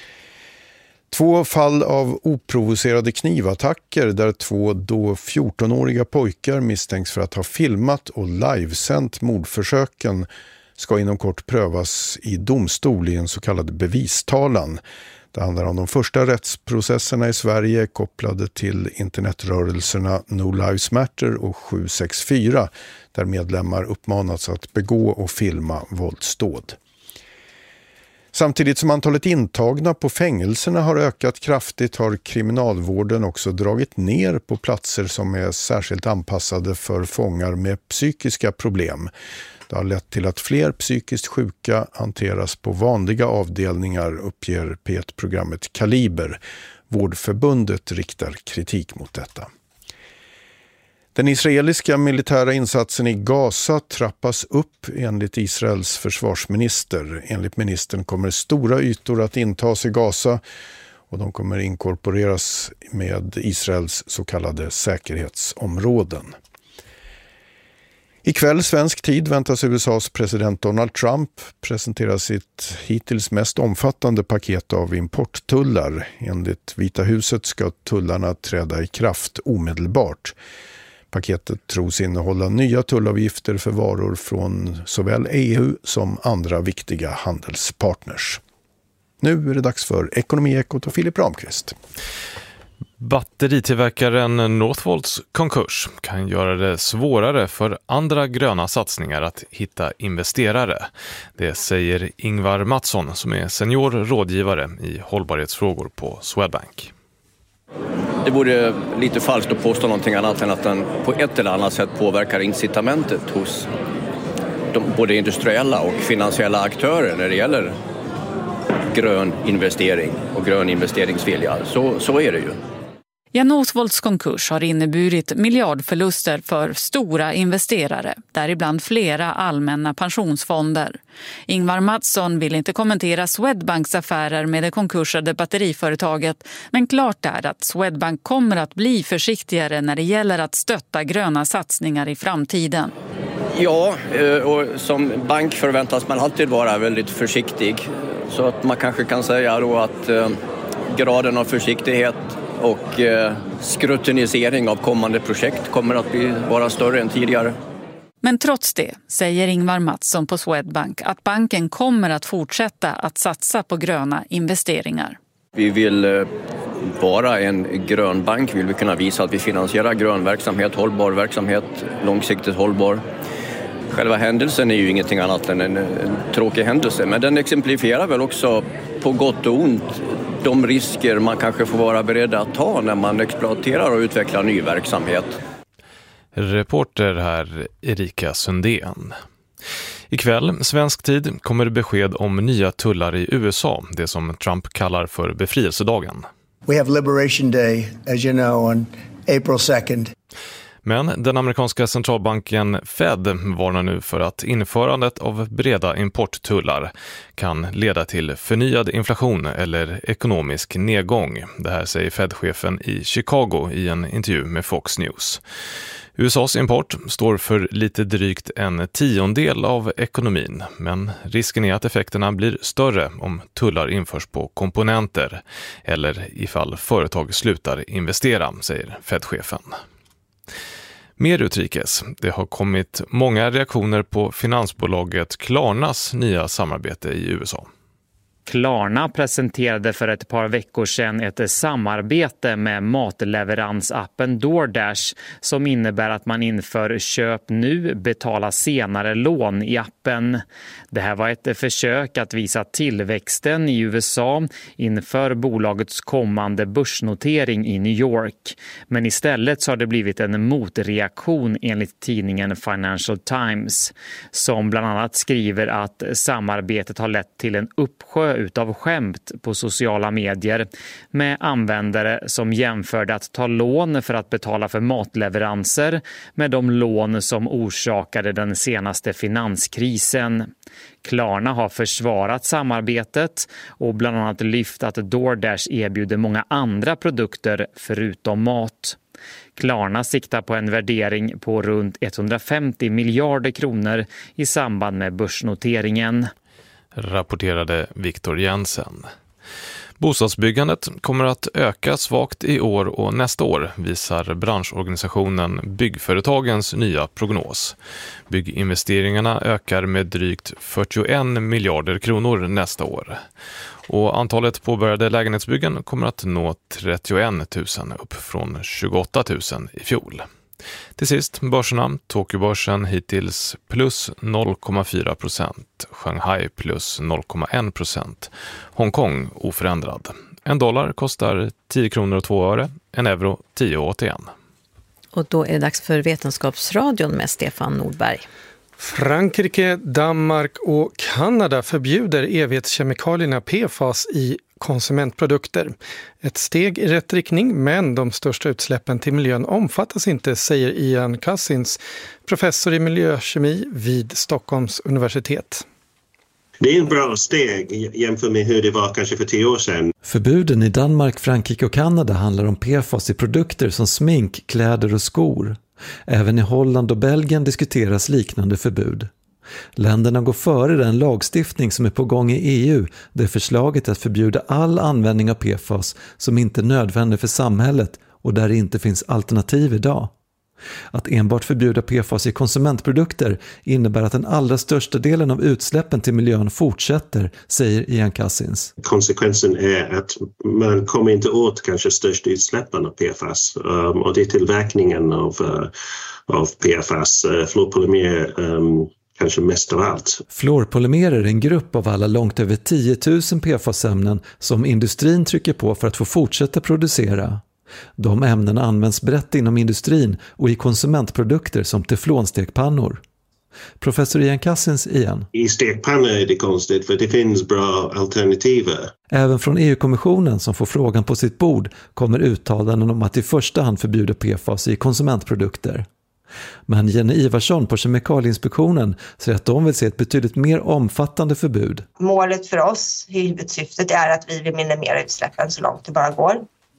Två fall av oprovocerade knivattacker där två då fjortonåriga pojkar misstänks för att ha filmat och livesänt mordförsöken ska inom kort prövas i domstol i en så kallad bevistalan. Det handlar om de första rättsprocesserna i Sverige kopplade till internetrörelserna No Lives Matter och sju sex fyra där medlemmar uppmanats att begå och filma våldsdåd. Samtidigt som antalet intagna på fängelserna har ökat kraftigt har kriminalvården också dragit ner på platser som är särskilt anpassade för fångar med psykiska problem. Det har lett till att fler psykiskt sjuka hanteras på vanliga avdelningar, uppger P ett-programmet Kaliber. Vårdförbundet riktar kritik mot detta. Den israeliska militära insatsen i Gaza trappas upp enligt Israels försvarsminister. Enligt ministern kommer stora ytor att intas i Gaza och de kommer inkorporeras med Israels så kallade säkerhetsområden. Ikväll svensk tid väntas U S A:s president Donald Trump presentera sitt hittills mest omfattande paket av importtullar. Enligt Vita huset ska tullarna träda i kraft omedelbart. Paketet tros innehålla nya tullavgifter för varor från såväl E U som andra viktiga handelspartners. Nu är det dags för Ekonomiekot och Filip Ramqvist. Batteritillverkaren Northvolts konkurs kan göra det svårare för andra gröna satsningar att hitta investerare. Det säger Ingvar Mattsson som är senior rådgivare i hållbarhetsfrågor på Swedbank. Det vore lite falskt att påstå någonting annat än att den på ett eller annat sätt påverkar incitamentet hos de, både industriella och finansiella aktörer när det gäller grön investering och grön investeringsvilja. Så, så är det ju. Ja, Northvolts konkurs har inneburit miljardförluster för stora investerare, däribland flera allmänna pensionsfonder. Ingvar Mattsson vill inte kommentera Swedbanks affärer med det konkursade batteriföretaget, men klart är att Swedbank kommer att bli försiktigare när det gäller att stötta gröna satsningar i framtiden. Ja, och som bank förväntas man alltid vara väldigt försiktig. Så att man kanske kan säga då att graden av försiktighet och skrutinisering av kommande projekt kommer att bli, vara större än tidigare. Men trots det säger Ingvar Mattsson på Swedbank att banken kommer att fortsätta att satsa på gröna investeringar. Vi vill vara en grön bank, vill vi kunna visa att vi finansierar grön verksamhet, hållbar verksamhet, långsiktigt hållbar. Själva händelsen är ju ingenting annat än en, en tråkig händelse, men den exemplifierar väl också på gott och ont de risker man kanske får vara beredd att ta när man exploaterar och utvecklar ny verksamhet. Reporter här Erika Sundén. Ikväll, svensk tid, kommer det besked om nya tullar i U S A, det som Trump kallar för befrielsedagen. We have Liberation Day, as you know, on April second. Men den amerikanska centralbanken Fed varnar nu för att införandet av breda importtullar kan leda till förnyad inflation eller ekonomisk nedgång. Det här säger Fed-chefen i Chicago i en intervju med Fox News. U S A:s import står för lite drygt en tiondel av ekonomin, men risken är att effekterna blir större om tullar införs på komponenter eller ifall företag slutar investera, säger Fed-chefen. Mer utrikes. Det har kommit många reaktioner på finansbolaget Klarnas nya samarbete i U S A. Klarna presenterade för ett par veckor sedan ett samarbete med matleveransappen DoorDash som innebär att man inför köp nu, betala senare lån i appen. Det här var ett försök att visa tillväxten i U S A inför bolagets kommande börsnotering i New York. Men istället så har det blivit en motreaktion enligt tidningen Financial Times som bland annat skriver att samarbetet har lett till en uppsjö utav skämt på sociala medier med användare som jämförde att ta lån för att betala för matleveranser med de lån som orsakade den senaste finanskrisen. Klarna har försvarat samarbetet och bland annat lyft att DoorDash erbjuder många andra produkter förutom mat. Klarna siktar på en värdering på runt etthundrafemtio miljarder kronor i samband med börsnoteringen. Rapporterade Viktor Jensen. Bostadsbyggandet kommer att öka svagt i år och nästa år, visar branschorganisationen Byggföretagens nya prognos. Bygginvesteringarna ökar med drygt fyrtioen miljarder kronor nästa år. Och antalet påbörjade lägenhetsbyggen kommer att nå trettioen tusen, upp från tjugoåtta tusen i fjol. Till sist, börserna. Tokyobörsen hittills plus noll komma fyra procent, Shanghai plus noll komma en procent, Hongkong oförändrad. En dollar kostar tio kronor och två öre, en euro tio åttioen. Och då är det dags för Vetenskapsradion med Stefan Nordberg. Frankrike, Danmark och Kanada förbjuder evighetskemikalierna P F A S i konsumentprodukter. Ett steg i rätt riktning, men de största utsläppen till miljön omfattas inte, säger Ian Cousins, professor i miljökemi vid Stockholms universitet. Det är en bra steg jämfört med hur det var kanske för tio år sedan. Förbuden i Danmark, Frankrike och Kanada handlar om P F A S i produkter som smink, kläder och skor. Även i Holland och Belgien diskuteras liknande förbud. Länderna går före den lagstiftning som är på gång i E U, där förslaget att förbjuda all användning av P F A S som inte är nödvändig för samhället och där det inte finns alternativ idag. Att enbart förbjuda P F A S i konsumentprodukter innebär att den allra största delen av utsläppen till miljön fortsätter, säger Ian Cousins. Konsekvensen är att man kommer inte åt kanske största utsläppen av P F A S um, och det är tillverkningen av, uh, av P F A S, uh, fluorpolymer um, kanske mest av allt. Fluorpolymerer är en grupp av alla långt över tio tusen P F A S-ämnen som industrin trycker på för att få fortsätta producera. De ämnena används brett inom industrin och i konsumentprodukter som teflonstekpannor. Professor Ian Cousins igen. I stekpannor är det konstigt för det finns bra alternativ. Även från E U-kommissionen som får frågan på sitt bord kommer uttalanden om att i första hand förbjuda P F A S i konsumentprodukter. Men Jenny Ivarsson på Kemikalieinspektionen säger att de vill se ett betydligt mer omfattande förbud. Målet för oss, huvudsyftet, är att vi vill minimera utsläppen så långt det bara går.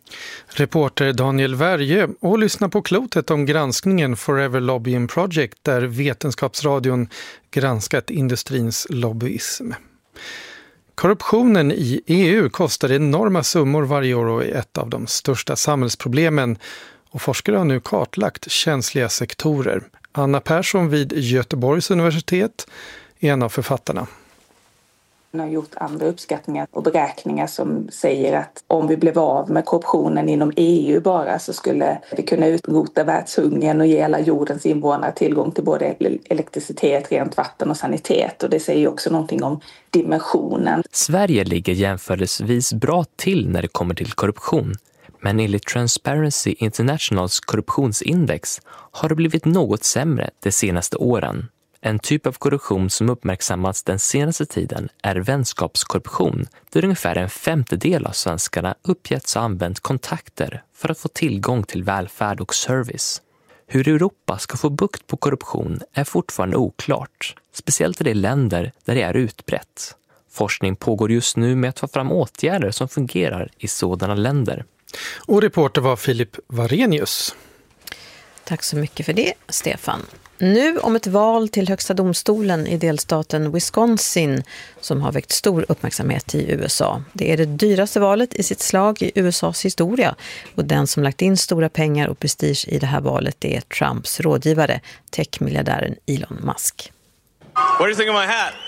Reporter Daniel Värje, och lyssna på Klotet om granskningen Forever Lobbying Project där Vetenskapsradion granskat industrins lobbyism. Korruptionen i E U kostar enorma summor varje år och är ett av de största samhällsproblemen, och forskare har nu kartlagt känsliga sektorer. Anna Persson vid Göteborgs universitet är en av författarna. Man har gjort andra uppskattningar och beräkningar som säger att om vi blev av med korruptionen inom E U bara så skulle vi kunna utrota världshungern och ge alla jordens invånare tillgång till både elektricitet, rent vatten och sanitet. Och det säger också någonting om dimensionen. Sverige ligger jämförelsevis bra till när det kommer till korruption. Men enligt Transparency Internationals korruptionsindex har det blivit något sämre de senaste åren. En typ av korruption som uppmärksammats den senaste tiden är vänskapskorruption, där ungefär en femtedel av svenskarna uppgetts ha använt kontakter för att få tillgång till välfärd och service. Hur Europa ska få bukt på korruption är fortfarande oklart, speciellt i de länder där det är utbrett. Forskning pågår just nu med att ta fram åtgärder som fungerar i sådana länder. Och reporter var Filip Varenius. Tack så mycket för det, Stefan. Nu om ett val till högsta domstolen i delstaten Wisconsin som har väckt stor uppmärksamhet i U S A. Det är det dyraste valet i sitt slag i U S As historia, och den som lagt in stora pengar och prestige i det här valet är Trumps rådgivare, techmiljardären Elon Musk. What do you think of my hat?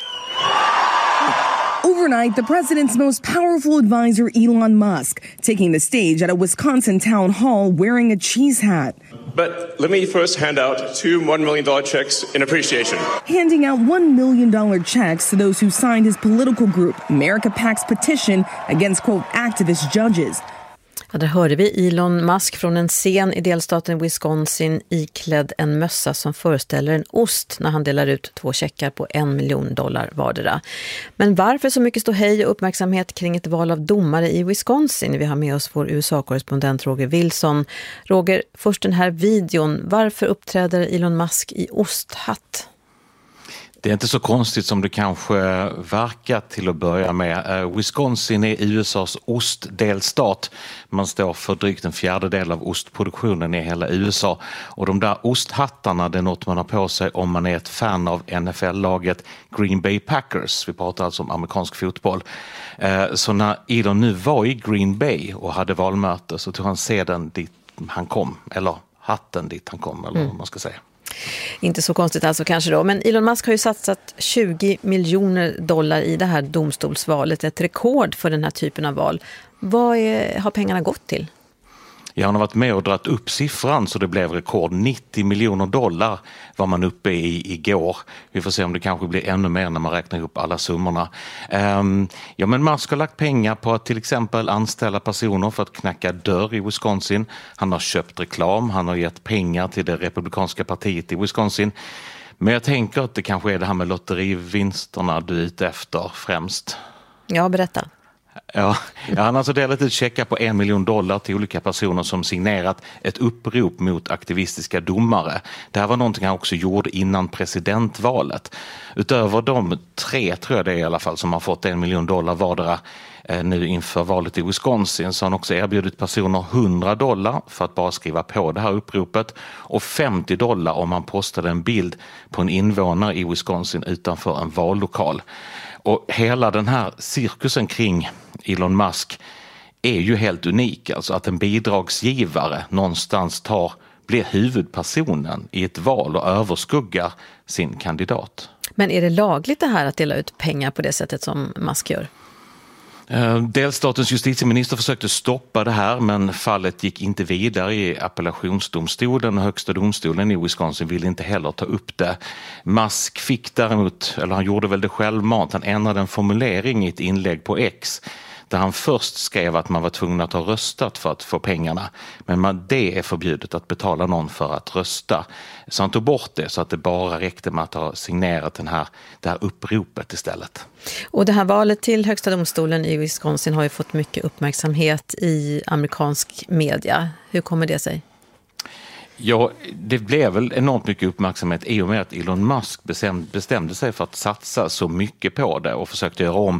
Overnight, the president's most powerful advisor, Elon Musk, taking the stage at a Wisconsin town hall wearing a cheese hat. But let me first hand out two one million dollars checks in appreciation. Handing out one million dollars checks to those who signed his political group, America PAC's petition against, quote, activist judges. Ja, där hörde vi Elon Musk från en scen i delstaten Wisconsin iklädd en mössa som föreställer en ost när han delar ut två checkar på en miljon dollar vardera. Men varför så mycket ståhej och uppmärksamhet kring ett val av domare i Wisconsin? Vi har med oss vår U S A-korrespondent Roger Wilson. Roger, först den här videon. Varför uppträder Elon Musk i osthatt? Det är inte så konstigt som det kanske verkar till att börja med. Wisconsin är U S As ostdelstat. Man står för drygt en fjärdedel av ostproduktionen i hela U S A. Och de där osthattarna, det är något man har på sig om man är ett fan av N F L-laget Green Bay Packers. Vi pratar alltså om amerikansk fotboll. Så när Elon nu var i Green Bay och hade valmöte så tog han sedan dit han kom. Eller hatten dit han kom, eller vad man ska säga. Inte så konstigt alltså kanske då. Men Elon Musk har ju satsat tjugo miljoner dollar i det här domstolsvalet. Ett rekord för den här typen av val. Vad är, har pengarna gått till? Ja, han har varit med och dratt upp siffran så det blev rekord. nittio miljoner dollar var man uppe i igår. Vi får se om det kanske blir ännu mer när man räknar upp alla summorna. Um, ja, men Musk har lagt pengar på att till exempel anställa personer för att knacka dörr i Wisconsin. Han har köpt reklam, han har gett pengar till det republikanska partiet i Wisconsin. Men jag tänker att det kanske är det här med lotterivinsterna du är ute efter främst. Ja, berätta. Ja, han har alltså delat ut checkar på en miljon dollar till olika personer som signerat ett upprop mot aktivistiska domare. Det här var någonting han också gjorde innan presidentvalet. Utöver de tre, tror jag det är i alla fall, som har fått en miljon dollar vardera eh, nu inför valet i Wisconsin, så har han också erbjudit personer hundra dollar för att bara skriva på det här uppropet och femtio dollar om man postade en bild på en invånare i Wisconsin utanför en vallokal. Och hela den här cirkusen kring Elon Musk är ju helt unik. Alltså att en bidragsgivare någonstans tar, blir huvudpersonen i ett val och överskuggar sin kandidat. Men är det lagligt det här att dela ut pengar på det sättet som Musk gör? Delstatens justitieminister försökte stoppa det här, men fallet gick inte vidare i appellationsdomstolen och högsta domstolen i Wisconsin ville inte heller ta upp det. Musk fick däremot, eller han gjorde väl det självmant, han ändrade en formulering i ett inlägg på X där han först skrev att man var tvungen att ha röstat för att få pengarna. Men man, det är förbjudet att betala någon för att rösta. Så han tog bort det så att det bara räckte med att ha signerat den här, det här uppropet istället. Och det här valet till högsta domstolen i Wisconsin har ju fått mycket uppmärksamhet i amerikansk media. Hur kommer det sig? Ja, det blev väl enormt mycket uppmärksamhet i och med att Elon Musk bestämde sig för att satsa så mycket på det och försökte göra om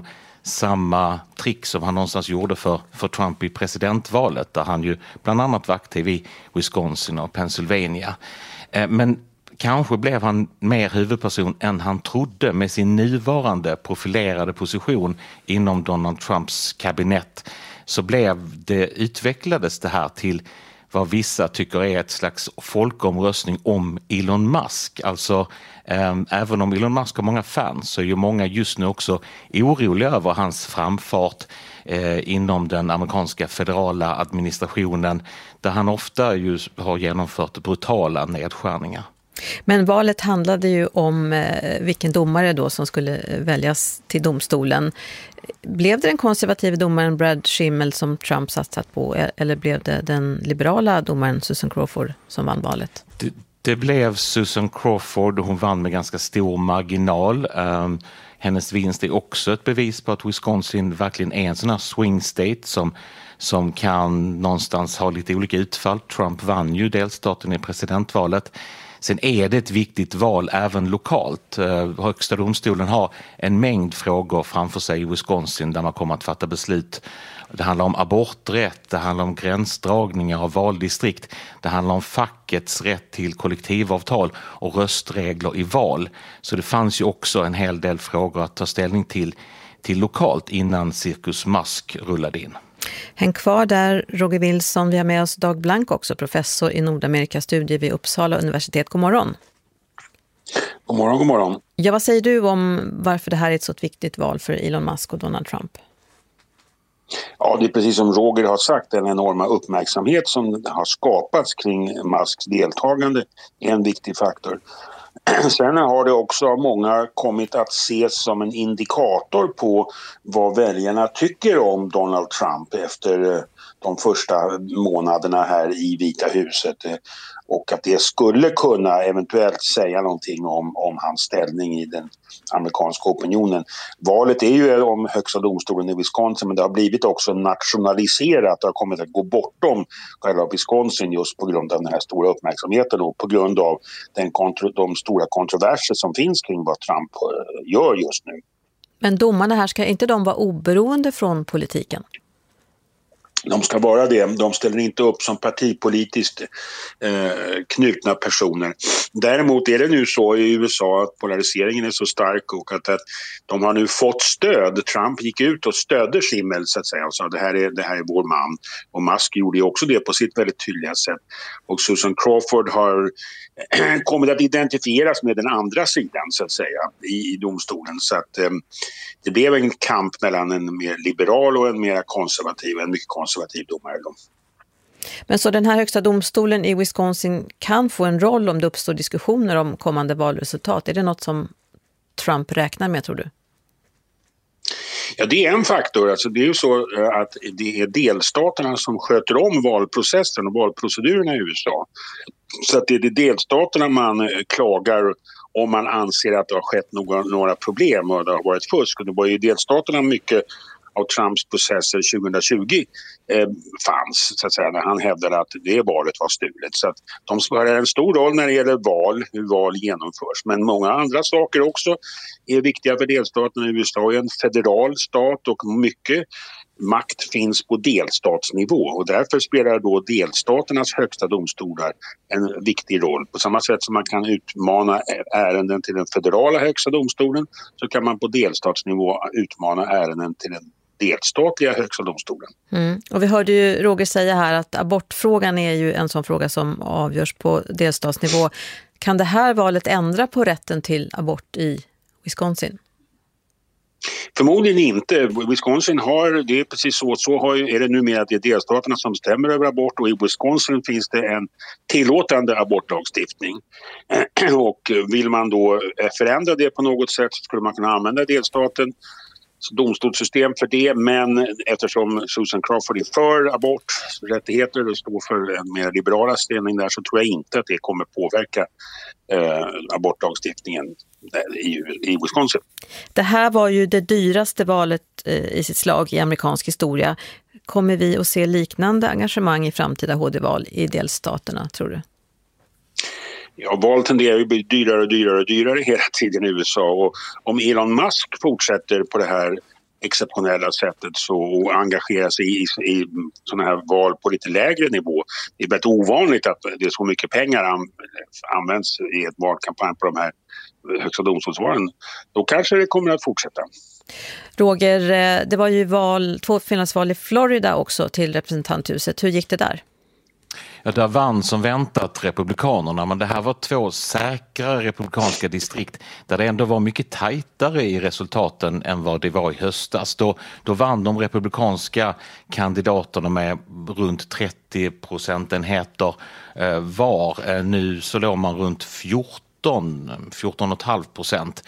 samma trick som han någonstans gjorde för, för Trump i presidentvalet, där han ju bland annat var aktiv i Wisconsin och Pennsylvania. Men kanske blev han mer huvudperson än han trodde med sin nuvarande profilerade position inom Donald Trumps kabinett. Så blev det, utvecklades det här till vad vissa tycker är ett slags folkomröstning om Elon Musk. Alltså eh, även om Elon Musk har många fans så är ju många just nu också oroliga över hans framfart eh, inom den amerikanska federala administrationen, där han ofta ju har genomfört brutala nedskärningar. Men valet handlade ju om eh, vilken domare då som skulle väljas till domstolen. Blev det den konservativa domaren Brad Schimmel som Trump satsat på, eller blev det den liberala domaren Susan Crawford som vann valet? Det, det blev Susan Crawford och hon vann med ganska stor marginal. Um, hennes vinst är också ett bevis på att Wisconsin verkligen är en sån här swing state som som kan någonstans ha lite olika utfall. Trump vann ju delstaten i presidentvalet. Sen är det ett viktigt val även lokalt. Högsta domstolen har en mängd frågor framför sig i Wisconsin där man kommer att fatta beslut. Det handlar om aborträtt, det handlar om gränsdragningar av valdistrikt, det handlar om fackets rätt till kollektivavtal och röstregler i val. Så det fanns ju också en hel del frågor att ta ställning till, till lokalt innan Cirkus Musk rullade in. Häng kvar där, Roger Wilson. Vi har med oss Dag Blank också, professor i Nordamerikastudier vid Uppsala universitet. God morgon. God morgon, god morgon. Ja, vad säger du om varför det här är ett så viktigt val för Elon Musk och Donald Trump? Ja, det är precis som Roger har sagt, den enorma uppmärksamhet som har skapats kring Musks deltagande är en viktig faktor. Sen har det också av många kommit att ses som en indikator på vad väljarna tycker om Donald Trump efter de första månaderna här i Vita huset. Och att det skulle kunna eventuellt säga någonting om, om hans ställning i den amerikanska opinionen. Valet är ju om högsta domstolen i Wisconsin, men det har blivit också nationaliserat. Det har kommit att gå bortom själva Wisconsin just på grund av den här stora uppmärksamheten och på grund av den kontro- de stora kontroverser som finns kring vad Trump gör just nu. Men domarna här, ska inte de vara oberoende från politiken? De ska vara det. De ställer inte upp som partipolitiskt eh, knutna personer. Däremot är det nu så i U S A att polariseringen är så stark och att, att de har nu fått stöd. Trump gick ut och stödde Schimmel så att säga och sa det här är, det här är vår man. Och Musk gjorde ju också det på sitt väldigt tydliga sätt. Och Susan Crawford har kommit att identifieras med den andra sidan så att säga i, i domstolen. Så att eh, det blev en kamp mellan en mer liberal och en mer konservativ, en mycket konservativ domare då. Men så den här högsta domstolen i Wisconsin kan få en roll om det uppstår diskussioner om kommande valresultat. Är det något som Trump räknar med, tror du? Ja, det är en faktor. Alltså, det är ju så att det är delstaterna som sköter om valprocessen och valprocedurerna i U S A. Så att det är delstaterna man klagar om man anser att det har skett några, några problem och det har varit fusk. Och det var ju delstaterna mycket av Trumps processer tjugohundratjugo eh, fanns så att säga, när han hävdade att det valet var stulet. Så att de spelar en stor roll när det gäller val, hur val genomförs. Men många andra saker också är viktiga för delstaterna. U S A är en federal stat och mycket makt finns på delstatsnivå och därför spelar då delstaternas högsta domstolar en viktig roll. På samma sätt som man kan utmana ärenden till den federala högsta domstolen så kan man på delstatsnivå utmana ärenden till den delstatliga högsta domstolen. Mm. Och vi hörde ju Roger säga här att abortfrågan är ju en sån fråga som avgörs på delstatsnivå. Kan det här valet ändra på rätten till abort i Wisconsin? Förmodligen inte. Wisconsin har, det är precis så, så har, är det numera att det är delstaterna som bestämmer över abort och i Wisconsin finns det en tillåtande abortlagstiftning. Och vill man då förändra det på något sätt så skulle man kunna använda delstaten domstolssystem för det, men eftersom Susan Crawford är för aborträttigheter och står för en mer liberala ställning där så tror jag inte att det kommer påverka eh, abortlagstiftningen i, i Wisconsin. Det här var ju det dyraste valet eh, i sitt slag i amerikansk historia. Kommer vi att se liknande engagemang i framtida H D-val i delstaterna, tror du? Ja, val tenderar ju att bli dyrare och dyrare och dyrare hela tiden i U S A och om Elon Musk fortsätter på det här exceptionella sättet så, och engagera sig i, i sådana här val på lite lägre nivå. Det är väldigt ovanligt att det är så mycket pengar an, används i ett valkampanj på de här högsta domstolsvalen. Då kanske det kommer att fortsätta. Roger, det var ju val, två fyllnadsval i Florida också till representanthuset. Hur gick det där? Ja, där vann som väntat republikanerna, men det här var två säkra republikanska distrikt där det ändå var mycket tajtare i resultaten än vad det var i höstas. Då, då vann de republikanska kandidaterna med runt trettio procentenheter eh, var. Eh, nu så låg man runt fjorton fjorton komma fem procent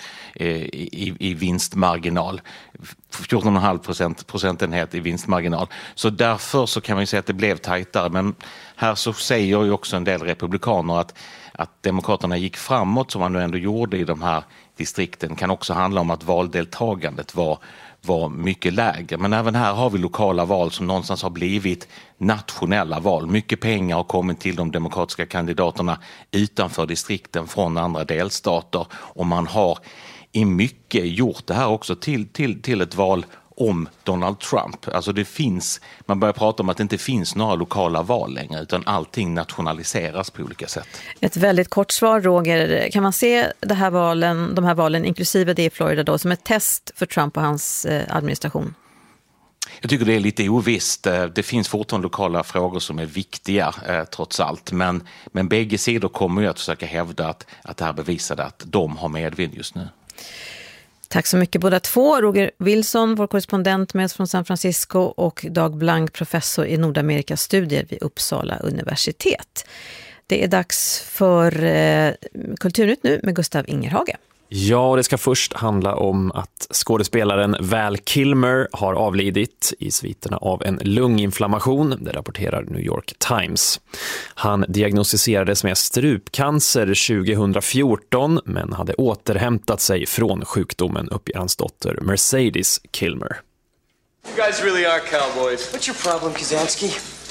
i, i vinstmarginal. fjorton komma fem procent, procentenhet i vinstmarginal. Så därför så kan man ju säga att det blev tajtare. Men här så säger ju också en del republikaner att, att demokraterna gick framåt som man nu ändå gjorde i de här distrikten. Kan också handla om att valdeltagandet var var mycket lägre. Men även här har vi lokala val som någonstans har blivit nationella val. Mycket pengar har kommit till de demokratiska kandidaterna utanför distrikten från andra delstater. Och man har i mycket gjort det här också till, till, till ett val om Donald Trump. Alltså det finns, man börjar prata om att det inte finns några lokala val längre utan allting nationaliseras på olika sätt. Ett väldigt kort svar, Roger. Kan man se det här valen, de här valen, inklusive det i Florida då, som ett test för Trump och hans eh, administration? Jag tycker det är lite ovisst. Det finns fortfarande lokala frågor som är viktiga eh, trots allt. Men, men bägge sidor kommer ju att försöka hävda att, att det här bevisade att de har medvind just nu. Tack så mycket båda två. Roger Wilson, vår korrespondent med oss från San Francisco, och Dag Blank, professor i Nordamerikas studier vid Uppsala universitet. Det är dags för eh, Kulturnytt nu med Gustav Ingerhage. Ja, det ska först handla om att skådespelaren Val Kilmer har avlidit i sviterna av en lunginflammation, det rapporterar New York Times. Han diagnostiserades med strupcancer tjugohundrafjorton men hade återhämtat sig från sjukdomen, uppger hans dotter Mercedes Kilmer. You guys really are cowboys. What's your problem, Kazansky?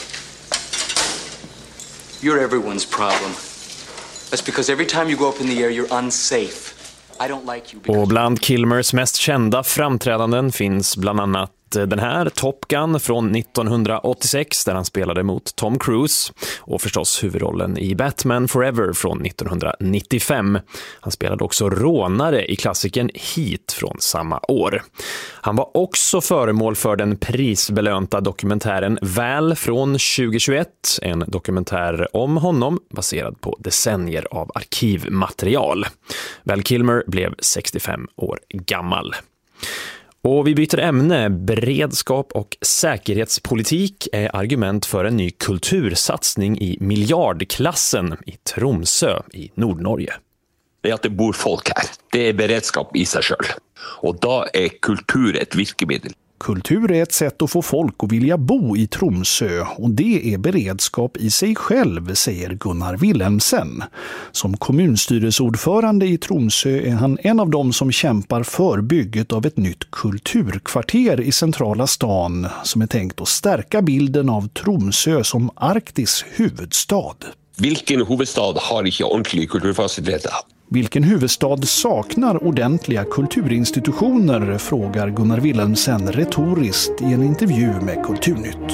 You're everyone's problem. That's because every time you go up in the air you're unsafe. Och bland Kilmers mest kända framträdanden finns bland annat den här, Top Gun från nittonhundraåttiosex där han spelade mot Tom Cruise, och förstås huvudrollen i Batman Forever från nittonhundranittiofem. Han spelade också rånare i klassikern Heat från samma år. Han var också föremål för den prisbelönta dokumentären Val från tjugohundratjugoett, en dokumentär om honom baserad på decennier av arkivmaterial. Val Kilmer blev sextiofem år gammal. Och vi byter ämne. Beredskap och säkerhetspolitik är argument för en ny kultursatsning i miljardklassen i Tromsö i Nordnorge. Det är att det bor folk här. Det är beredskap i sig själv. Och då är kultur ett virkemedel. Kultur är ett sätt att få folk att vilja bo i Tromsö, och det är beredskap i sig själv, säger Gunnar Wilhelmsen. Som kommunstyrelseordförande i Tromsö är han en av dem som kämpar för bygget av ett nytt kulturkvarter i centrala stan som är tänkt att stärka bilden av Tromsö som Arktis huvudstad. Vilken huvudstad har inte ordentlig kulturfaciliteter? Vilken huvudstad saknar ordentliga kulturinstitutioner, frågar Gunnar Wilhelmsen retoriskt i en intervju med Kulturnytt.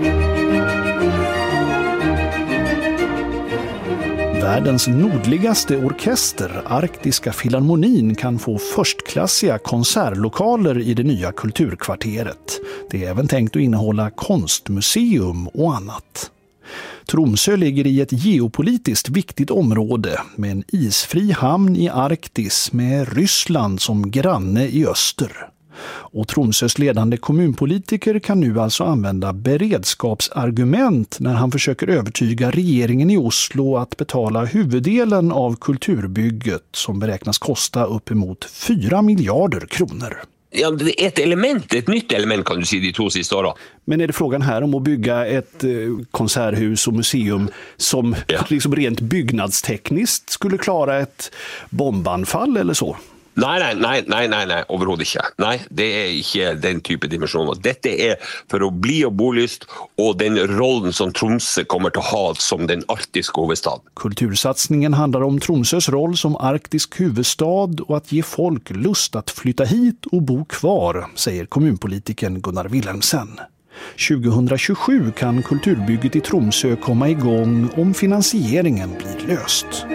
Världens nordligaste orkester, Arktiska Filharmonin, kan få förstklassiga konsertlokaler i det nya kulturkvarteret. Det är även tänkt att innehålla konstmuseum och annat. Tromsö ligger i ett geopolitiskt viktigt område med en isfri hamn i Arktis med Ryssland som granne i öster. Och Tromsös ledande kommunpolitiker kan nu alltså använda beredskapsargument när han försöker övertyga regeringen i Oslo att betala huvuddelen av kulturbygget som beräknas kosta uppemot fyra miljarder kronor. Ja, det är ett element, ett nytt element kan du säga, de två sista åren. Men är det frågan här om att bygga ett eh, konserthus och museum som ja. liksom rent byggnadstekniskt skulle klara ett bombanfall eller så? Nej, nej, nej, nej, nej, nej, overhodet ikke. Nei, det er ikke den type dimensjoner. Dette er for å bli og bolyst, og den rollen som Tromsø kommer til å ha som den arktiske hovedstaden. Kultursatsningen handlar om Tromsøs roll som arktisk huvudstad och att ge folk lust att flytta hit och bo kvar, säger kommunpolitiken Gunnar Wilhelmsen. tjugohundratjugosju kan kulturbygget i Tromsø komma igång om finansieringen blir löst.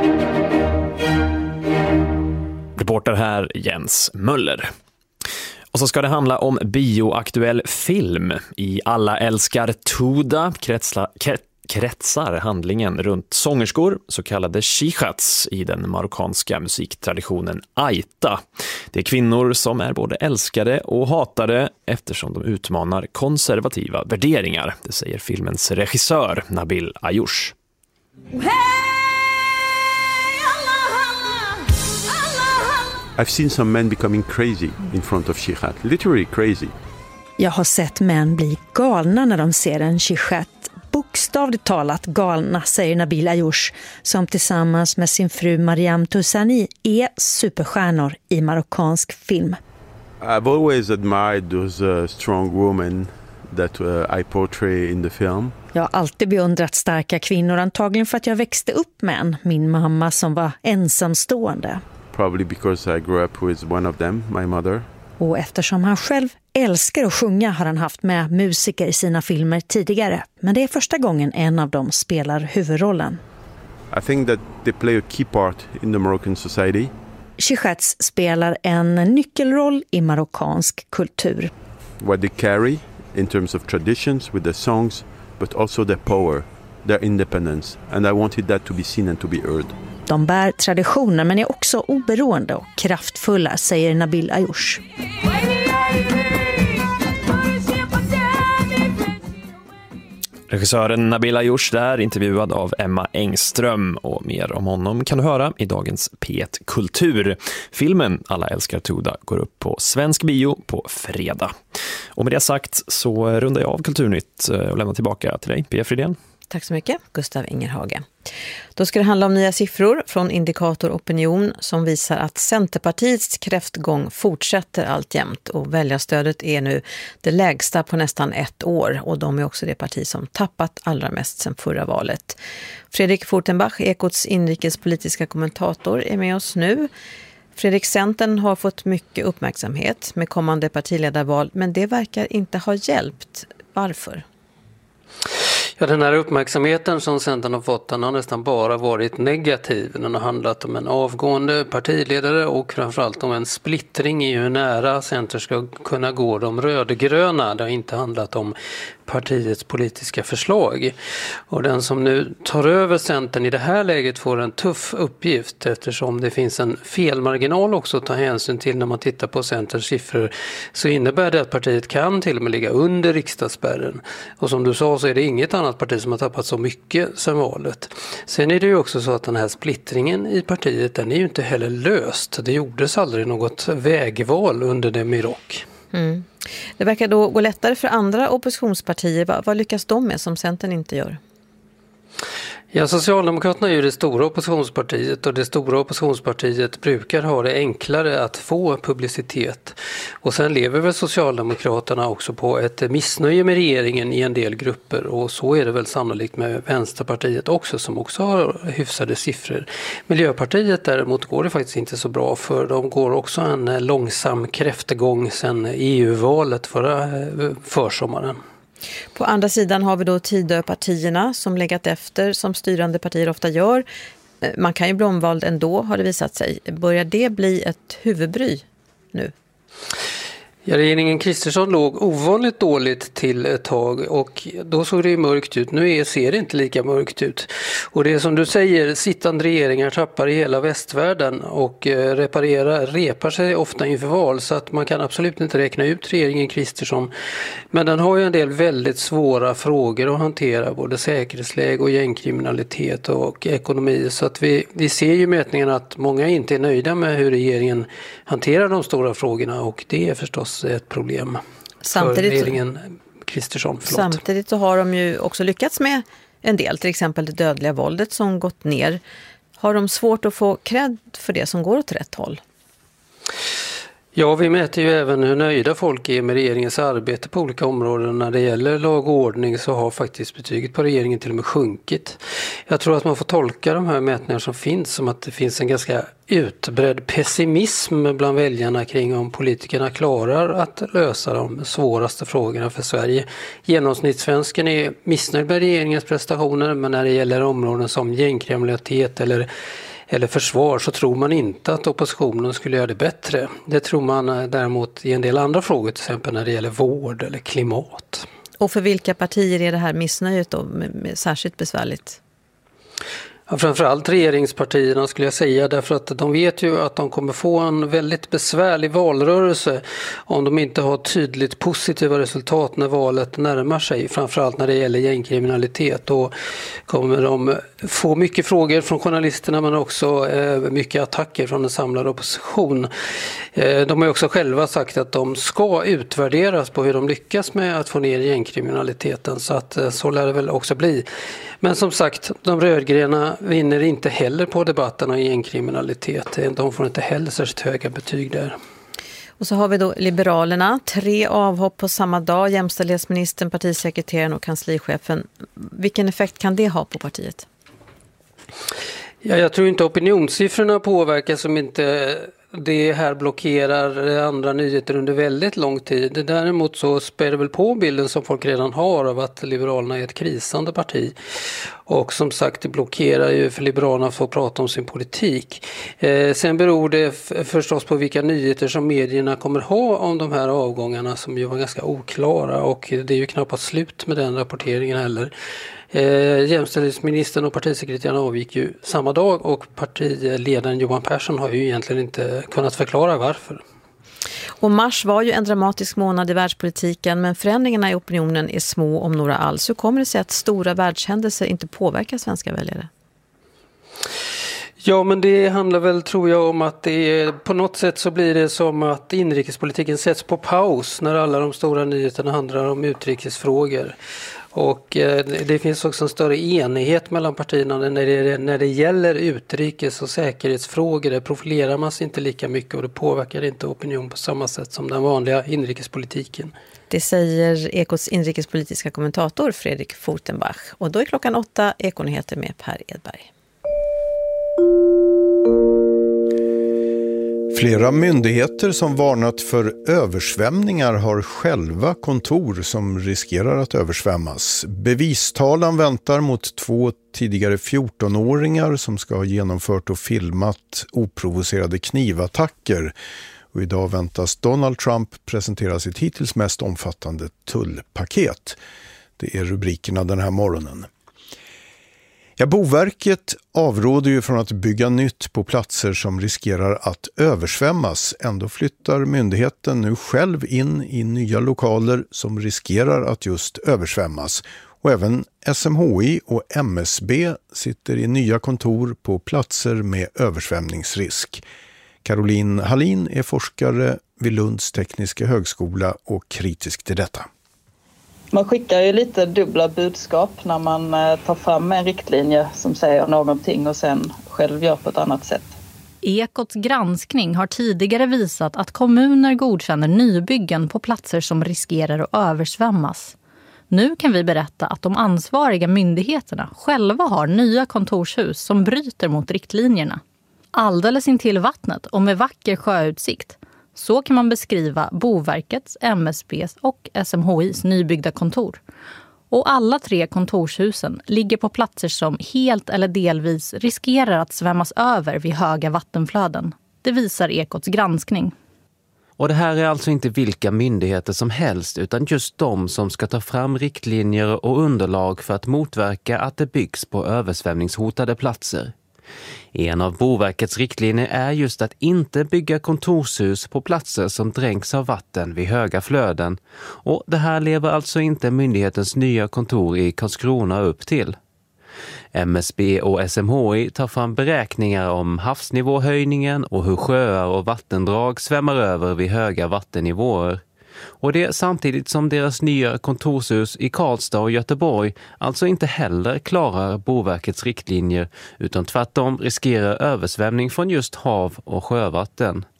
Reporter här Jens Möller. Och så ska det handla om bioaktuell film. I Alla älskar Tuda kretsla, kretsar handlingen runt sångerskor, så kallade shihats i den marockanska musiktraditionen Aita. Det är kvinnor som är både älskade och hatade eftersom de utmanar konservativa värderingar. Det säger filmens regissör Nabil Ayouch. I've seen some men becoming crazy in front of shihat, literally crazy. Jag har sett män bli galna när de ser en shihat. Bokstavligt talat galna, säger Nabil Ayouch, som tillsammans med sin fru Mariam Toussani är superstjärnor i marockansk film. I've always admired those uh, strong women that uh, I portray in the film. Jag har alltid beundrat starka kvinnor, antagligen för att jag växte upp med en, min mamma som var ensamstående. Probably because I grew up with one of them, my mother. Och eftersom han själv älskar att sjunga har han haft med musiker i sina filmer tidigare. Men det är första gången en av dem spelar huvudrollen. I think that they play a key part in the Moroccan society. Shihats spelar en nyckelroll i marockansk kultur. What they carry in terms of traditions with the songs, but also their power, their independence. And I wanted that to be seen and to be heard. De bär traditioner men är också oberoende och kraftfulla, säger Nabil Ayouch. Regissören Nabil Ayouch där, intervjuad av Emma Engström, och mer om honom kan du höra i dagens P ett Kultur. Filmen Alla älskar Tuda går upp på svensk bio på fredag. Och med det sagt så rundar jag av Kulturnytt och lämnar tillbaka till dig, Pia Fridén. Tack så mycket, Gustav Ingerhage. Då ska det handla om nya siffror från Indikator Opinion som visar att Centerpartiets kräftgång fortsätter alltjämt och väljarstödet är nu det lägsta på nästan ett år och de är också det parti som tappat allra mest sedan förra valet. Fredrik Fortenbach, Ekots inrikespolitiska kommentator, är med oss nu. Fredrik, Centern har fått mycket uppmärksamhet med kommande partiledarval, men det verkar inte ha hjälpt. Varför? Ja, den här uppmärksamheten som Centern har fått, den har nästan bara varit negativ. Den har handlat om en avgående partiledare och framförallt om en splittring i hur nära Centern ska kunna gå de rödgröna. Det har inte handlat om partiets politiska förslag. Och den som nu tar över Centern i det här läget får en tuff uppgift eftersom det finns en felmarginal också att ta hänsyn till när man tittar på Centerns siffror, så innebär det att partiet kan till och med ligga under riksdagsspärren. Och som du sa så är det inget annat parti som har tappat så mycket sedan valet. Sen är det ju också så att den här splittringen i partiet, den är ju inte heller löst. Det gjordes aldrig något vägval under det Mirock. Mm. Det verkar då gå lättare för andra oppositionspartier. Vad, vad lyckas de med som Centern inte gör? Ja, Socialdemokraterna är ju det stora oppositionspartiet och det stora oppositionspartiet brukar ha det enklare att få publicitet. Och sen lever väl Socialdemokraterna också på ett missnöje med regeringen i en del grupper och så är det väl sannolikt med Vänsterpartiet också som också har hyfsade siffror. Miljöpartiet däremot går det faktiskt inte så bra för de går också en långsam kräftgång sedan E U-valet förra försommaren. På andra sidan har vi då Tidöpartierna som legat efter som styrande partier ofta gör. Man kan ju bli omvald ändå, har det visat sig. Börjar det bli ett huvudbry nu? Ja, regeringen Kristersson låg ovanligt dåligt till ett tag och då såg det ju mörkt ut. Nu är, ser det inte lika mörkt ut. Och det är som du säger, sittande regeringar tappar i hela västvärlden och reparerar, repar sig ofta inför val så att man kan absolut inte räkna ut regeringen Kristersson. Men den har ju en del väldigt svåra frågor att hantera, både säkerhetsläge och gängkriminalitet och ekonomi. Så att vi, vi ser ju mätningen att många inte är nöjda med hur regeringen hanterar de stora frågorna och det är förstås ett problem samtidigt, för regeringen Kristersson. Förlåt. Samtidigt så har de ju också lyckats med en del, till exempel det dödliga våldet som gått ner. Har de svårt att få cred för det som går åt rätt håll? Ja, vi mäter ju även hur nöjda folk är med regeringens arbete på olika områden. När det gäller lag och ordning så har faktiskt betyget på regeringen till och med sjunkit. Jag tror att man får tolka de här mätningarna som finns som att det finns en ganska utbredd pessimism bland väljarna kring om politikerna klarar att lösa de svåraste frågorna för Sverige. Genomsnittssvensken är missnöjd med regeringens prestationer, men när det gäller områden som gängkriminalitet eller eller försvar så tror man inte att oppositionen skulle göra det bättre. Det tror man däremot i en del andra frågor, till exempel när det gäller vård eller klimat. Och för vilka partier är det här missnöjet då med, med särskilt besvärligt? Ja, framförallt regeringspartierna skulle jag säga, därför att de vet ju att de kommer få en väldigt besvärlig valrörelse om de inte har tydligt positiva resultat när valet närmar sig, framförallt när det gäller gängkriminalitet. Då kommer de få mycket frågor från journalisterna, men också eh, mycket attacker från en samlad opposition. Eh, de har också själva sagt att de ska utvärderas på hur de lyckas med att få ner gängkriminaliteten, så att eh, så lär det väl också bli. Men som sagt, de rödgröna vinner inte heller på debatten om gängkriminalitet. De får inte heller särskilt höga betyg där. Och så har vi då Liberalerna. Tre avhopp på samma dag. Jämställdhetsministern, partisekreteraren och kanslichefen. Vilken effekt kan det ha på partiet? Ja, jag tror inte opinionssiffrorna påverkas som inte det här blockerar andra nyheter under väldigt lång tid. Däremot så spär det väl på bilden som folk redan har av att Liberalerna är ett krisande parti. Och som sagt, det blockerar ju för Liberalerna att få prata om sin politik. Eh, sen beror det f- förstås på vilka nyheter som medierna kommer ha om de här avgångarna, som ju var ganska oklara, och det är ju knappast slut med den rapporteringen heller. Eh, jämställdhetsministern och partisekreteraren avgick ju samma dag, och partiledaren Johan Persson har ju egentligen inte kunnat förklara varför. Och mars var ju en dramatisk månad i världspolitiken, men förändringarna i opinionen är små om några alls. Hur kommer det sig att stora världshändelser inte påverkar svenska väljare? Ja, men det handlar väl, tror jag, om att det är, på något sätt så blir det som att inrikespolitiken sätts på paus när alla de stora nyheterna handlar om utrikesfrågor. Och eh, det finns också en större enighet mellan partierna när det, när det gäller utrikes- och säkerhetsfrågor. Det profilerar man sig inte lika mycket, och det påverkar inte opinion på samma sätt som den vanliga inrikespolitiken. Det säger Ekots inrikespolitiska kommentator Fredrik Fortenbach. Och då är klockan åtta, Ekonyheter med Per Edberg. Flera myndigheter som varnat för översvämningar har själva kontor som riskerar att översvämmas. Bevistalan väntar mot två tidigare fjortonåringar som ska ha genomfört och filmat oprovocerade knivattacker. Och idag väntas Donald Trump presentera sitt hittills mest omfattande tullpaket. Det är rubrikerna den här morgonen. Ja, Boverket avråder ju från att bygga nytt på platser som riskerar att översvämmas. Ändå flyttar myndigheten nu själv in i nya lokaler som riskerar att just översvämmas. Och även S M H I och M S B sitter i nya kontor på platser med översvämningsrisk. Caroline Hallin är forskare vid Lunds tekniska högskola och kritisk till detta. Man skickar ju lite dubbla budskap när man tar fram en riktlinje som säger någonting och sen själv gör på ett annat sätt. Ekots granskning har tidigare visat att kommuner godkänner nybyggen på platser som riskerar att översvämmas. Nu kan vi berätta att de ansvariga myndigheterna själva har nya kontorshus som bryter mot riktlinjerna. Alldeles intill vattnet och med vacker sjöutsikt. Så kan man beskriva Boverkets, M S B:s och S M H I:s nybyggda kontor. Och alla tre kontorshusen ligger på platser som helt eller delvis riskerar att svämmas över vid höga vattenflöden. Det visar Ekots granskning. Och det här är alltså inte vilka myndigheter som helst, utan just de som ska ta fram riktlinjer och underlag för att motverka att det byggs på översvämningshotade platser. En av Boverkets riktlinjer är just att inte bygga kontorshus på platser som dränks av vatten vid höga flöden. Och det här lever alltså inte myndighetens nya kontor i Karlskrona upp till. M S B och S M H I tar fram beräkningar om havsnivåhöjningen och hur sjöar och vattendrag svämmar över vid höga vattennivåer. Och det samtidigt som deras nya kontorshus i Karlstad och Göteborg alltså inte heller klarar Boverkets riktlinjer, utan tvärtom riskerar översvämning från just hav- och sjövatten.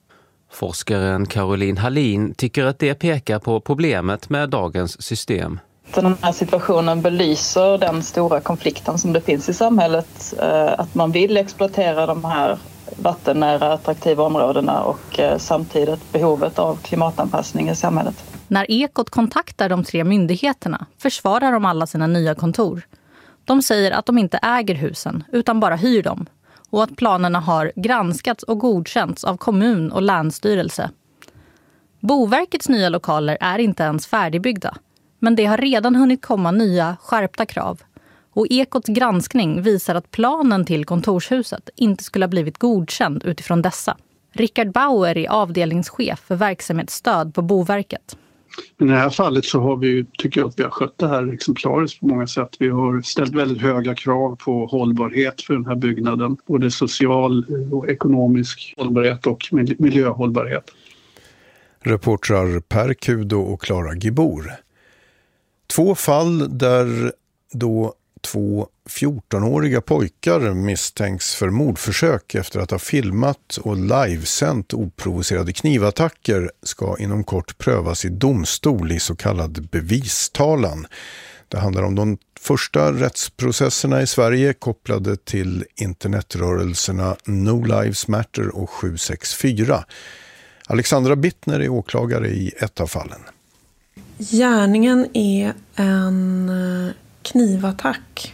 Forskaren Caroline Hallin tycker att det pekar på problemet med dagens system. Den här situationen belyser den stora konflikten som det finns i samhället. Att man vill exploatera de här vattennära attraktiva områdena och samtidigt behovet av klimatanpassning i samhället. När Ekot kontaktar de tre myndigheterna försvarar de alla sina nya kontor. De säger att de inte äger husen utan bara hyr dem och att planerna har granskats och godkänts av kommun och länsstyrelse. Boverkets nya lokaler är inte ens färdigbyggda, men det har redan hunnit komma nya skärpta krav. Och Ekots granskning visar att planen till kontorshuset inte skulle ha blivit godkänd utifrån dessa. Rickard Bauer är avdelningschef för verksamhetsstöd på Boverket. Men i det här fallet så har vi, tycker jag att vi har skött det här exemplariskt på många sätt. Vi har ställt väldigt höga krav på hållbarhet för den här byggnaden. Både social och ekonomisk hållbarhet och miljöhållbarhet. Reportrar Per Kudo och Clara Gibor. Två fall där då två fjortonåriga pojkar misstänks för mordförsök efter att ha filmat och livesänt oprovocerade knivattacker ska inom kort prövas i domstol i så kallad bevistalan. Det handlar om de första rättsprocesserna i Sverige kopplade till internetrörelserna No Lives Matter och sju sex fyra. Alexandra Bittner är åklagare i ett av fallen. Gärningen är en knivattack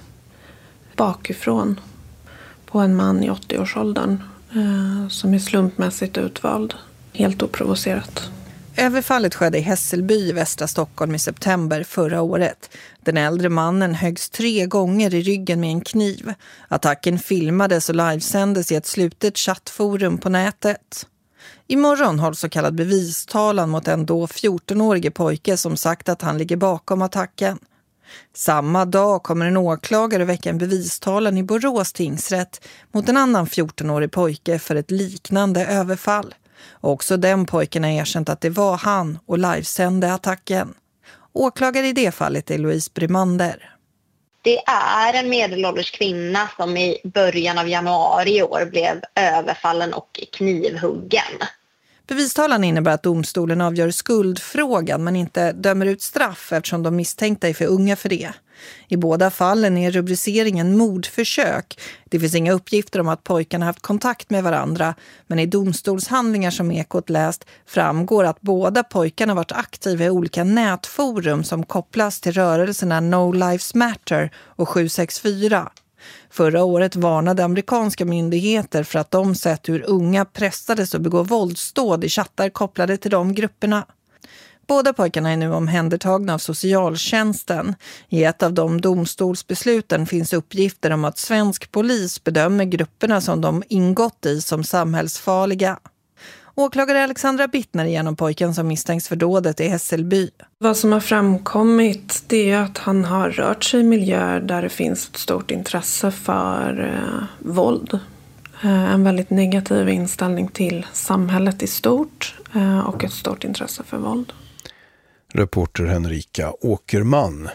bakifrån på en man i åttio-årsåldern eh, som är slumpmässigt utvald, helt oprovocerat. Överfallet skedde i Hässelby i västra Stockholm i september förra året. Den äldre mannen höggs tre gånger i ryggen med en kniv. Attacken filmades och livesändes i ett slutet chattforum på nätet. Imorgon hålls så kallad bevistalan mot en då fjortonårige pojke som sagt att han ligger bakom attacken. Samma dag kommer en åklagare väcka en bevistalan i Borås tingsrätt mot en annan fjortonårig pojke för ett liknande överfall. Också den pojken har erkänt att det var han och livesände attacken. Åklagare i det fallet är Louise Brimander. Det är en medelålders kvinna som i början av januari i år blev överfallen och knivhuggen. Bevistalan innebär att domstolen avgör skuldfrågan men inte dömer ut straff eftersom de misstänkta är för unga för det. I båda fallen är rubriceringen mordförsök. Det finns inga uppgifter om att pojkarna haft kontakt med varandra, men i domstolshandlingar som Ekot läst framgår att båda pojkarna varit aktiva i olika nätforum som kopplas till rörelserna No Lives Matter och sju sex fyra. Förra året varnade amerikanska myndigheter för att de sett hur unga pressades att begå våldsdåd i chattar kopplade till de grupperna. Båda pojkarna är nu omhändertagna av socialtjänsten. I ett av de domstolsbesluten finns uppgifter om att svensk polis bedömer grupperna som de ingått i som samhällsfarliga. Åklagare Alexandra Bittner genom pojken som misstänks för dådet i Hässelby. Vad som har framkommit det är att han har rört sig i miljöer där det finns ett stort intresse för eh, våld. Eh, en väldigt negativ inställning till samhället i stort eh, och ett stort intresse för våld. Reporter Henrika Åkerman.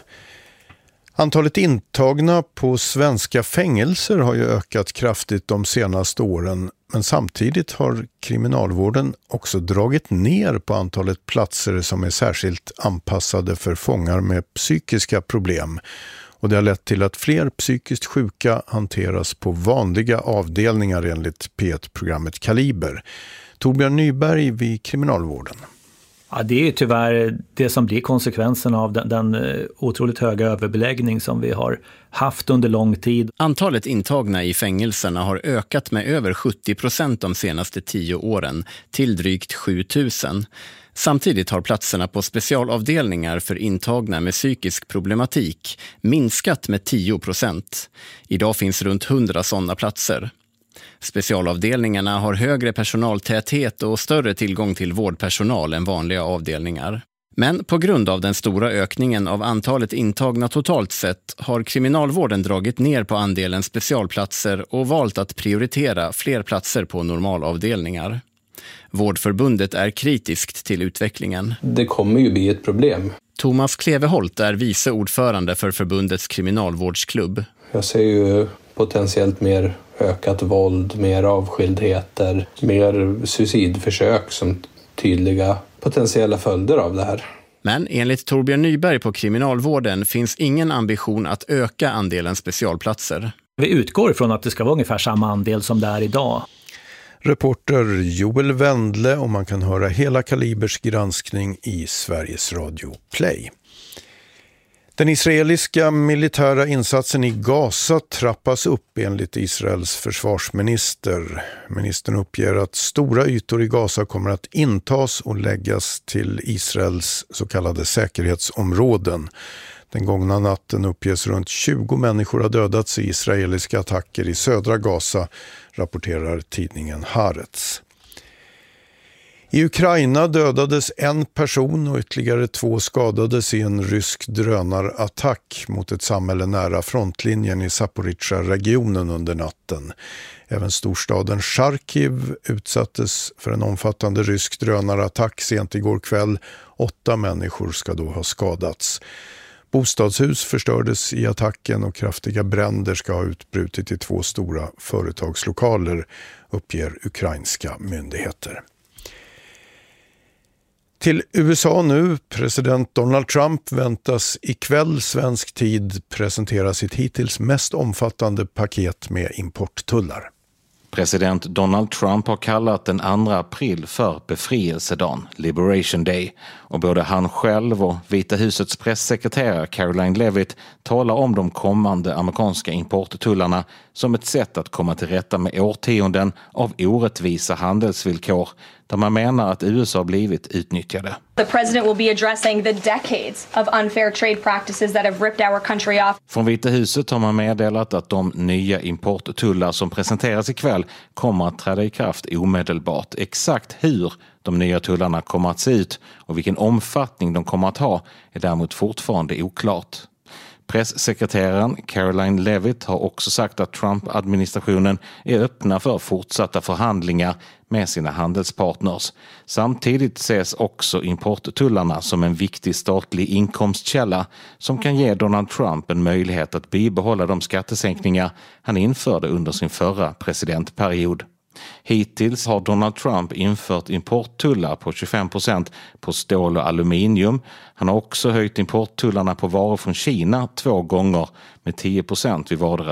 Antalet intagna på svenska fängelser har ju ökat kraftigt de senaste åren, men samtidigt har kriminalvården också dragit ner på antalet platser som är särskilt anpassade för fångar med psykiska problem. Och det har lett till att fler psykiskt sjuka hanteras på vanliga avdelningar enligt P ett-programmet Kaliber. Torbjörn Nyberg vid kriminalvården. Ja, det är tyvärr det som blir konsekvensen av den, den otroligt höga överbeläggning som vi har haft under lång tid. Antalet intagna i fängelserna har ökat med över sjuttio procent de senaste tio åren till drygt sju tusen. Samtidigt har platserna på specialavdelningar för intagna med psykisk problematik minskat med tio procent. Idag finns runt hundra sådana platser. Specialavdelningarna har högre personaltäthet och större tillgång till vårdpersonal än vanliga avdelningar. Men på grund av den stora ökningen av antalet intagna totalt sett har kriminalvården dragit ner på andelen specialplatser och valt att prioritera fler platser på normalavdelningar. Vårdförbundet är kritiskt till utvecklingen. Det kommer ju bli ett problem. Thomas Kleveholt är vice ordförande för förbundets kriminalvårdsklubb. Jag ser ju potentiellt mer ökat våld, mer avskildheter, mer suicidförsök som tydliga potentiella följder av det här. Men enligt Torbjörn Nyberg på kriminalvården finns ingen ambition att öka andelen specialplatser. Vi utgår ifrån att det ska vara ungefär samma andel som det är idag. Reporter Joel Wendle, och man kan höra hela Kalibers granskning i Sveriges Radio Play. Den israeliska militära insatsen i Gaza trappas upp enligt Israels försvarsminister. Ministern uppger att stora ytor i Gaza kommer att intas och läggas till Israels så kallade säkerhetsområden. Den gångna natten uppges runt tjugo människor har dödats i israeliska attacker i södra Gaza, rapporterar tidningen Haaretz. I Ukraina dödades en person och ytterligare två skadades i en rysk drönarattack mot ett samhälle nära frontlinjen i Zaporizjzja-regionen under natten. Även storstaden Charkiv utsattes för en omfattande rysk drönarattack sent igår kväll. Åtta människor ska då ha skadats. Bostadshus förstördes i attacken och kraftiga bränder ska ha utbrutit i två stora företagslokaler, uppger ukrainska myndigheter. Till U S A nu. President Donald Trump väntas ikväll svensk tid presentera sitt hittills mest omfattande paket med importtullar. President Donald Trump har kallat den andra april för befrielsedagen, Liberation Day, och både han själv och Vita husets pressekreterare Caroline Levitt talar om de kommande amerikanska importtullarna som ett sätt att komma till rätta med årtionden av orättvisa handelsvillkor där man menar att U S A har blivit utnyttjade. The president will be addressing the decades of unfair trade practices that have ripped our country off. Från Vita huset har man meddelat att de nya importtullar som presenteras ikväll kommer att träda i kraft omedelbart. Exakt hur de nya tullarna kommer att se ut och vilken omfattning de kommer att ha är däremot fortfarande oklart. Presssekreteraren Caroline Levitt har också sagt att Trump-administrationen är öppna för fortsatta förhandlingar med sina handelspartners. Samtidigt ses också importtullarna som en viktig statlig inkomstkälla som kan ge Donald Trump en möjlighet att bibehålla de skattesänkningar han införde under sin förra presidentperiod. Hittills har Donald Trump infört importtullar på tjugofem procent på stål och aluminium. Han har också höjt importtullarna på varor från Kina två gånger med tio procent vid vardera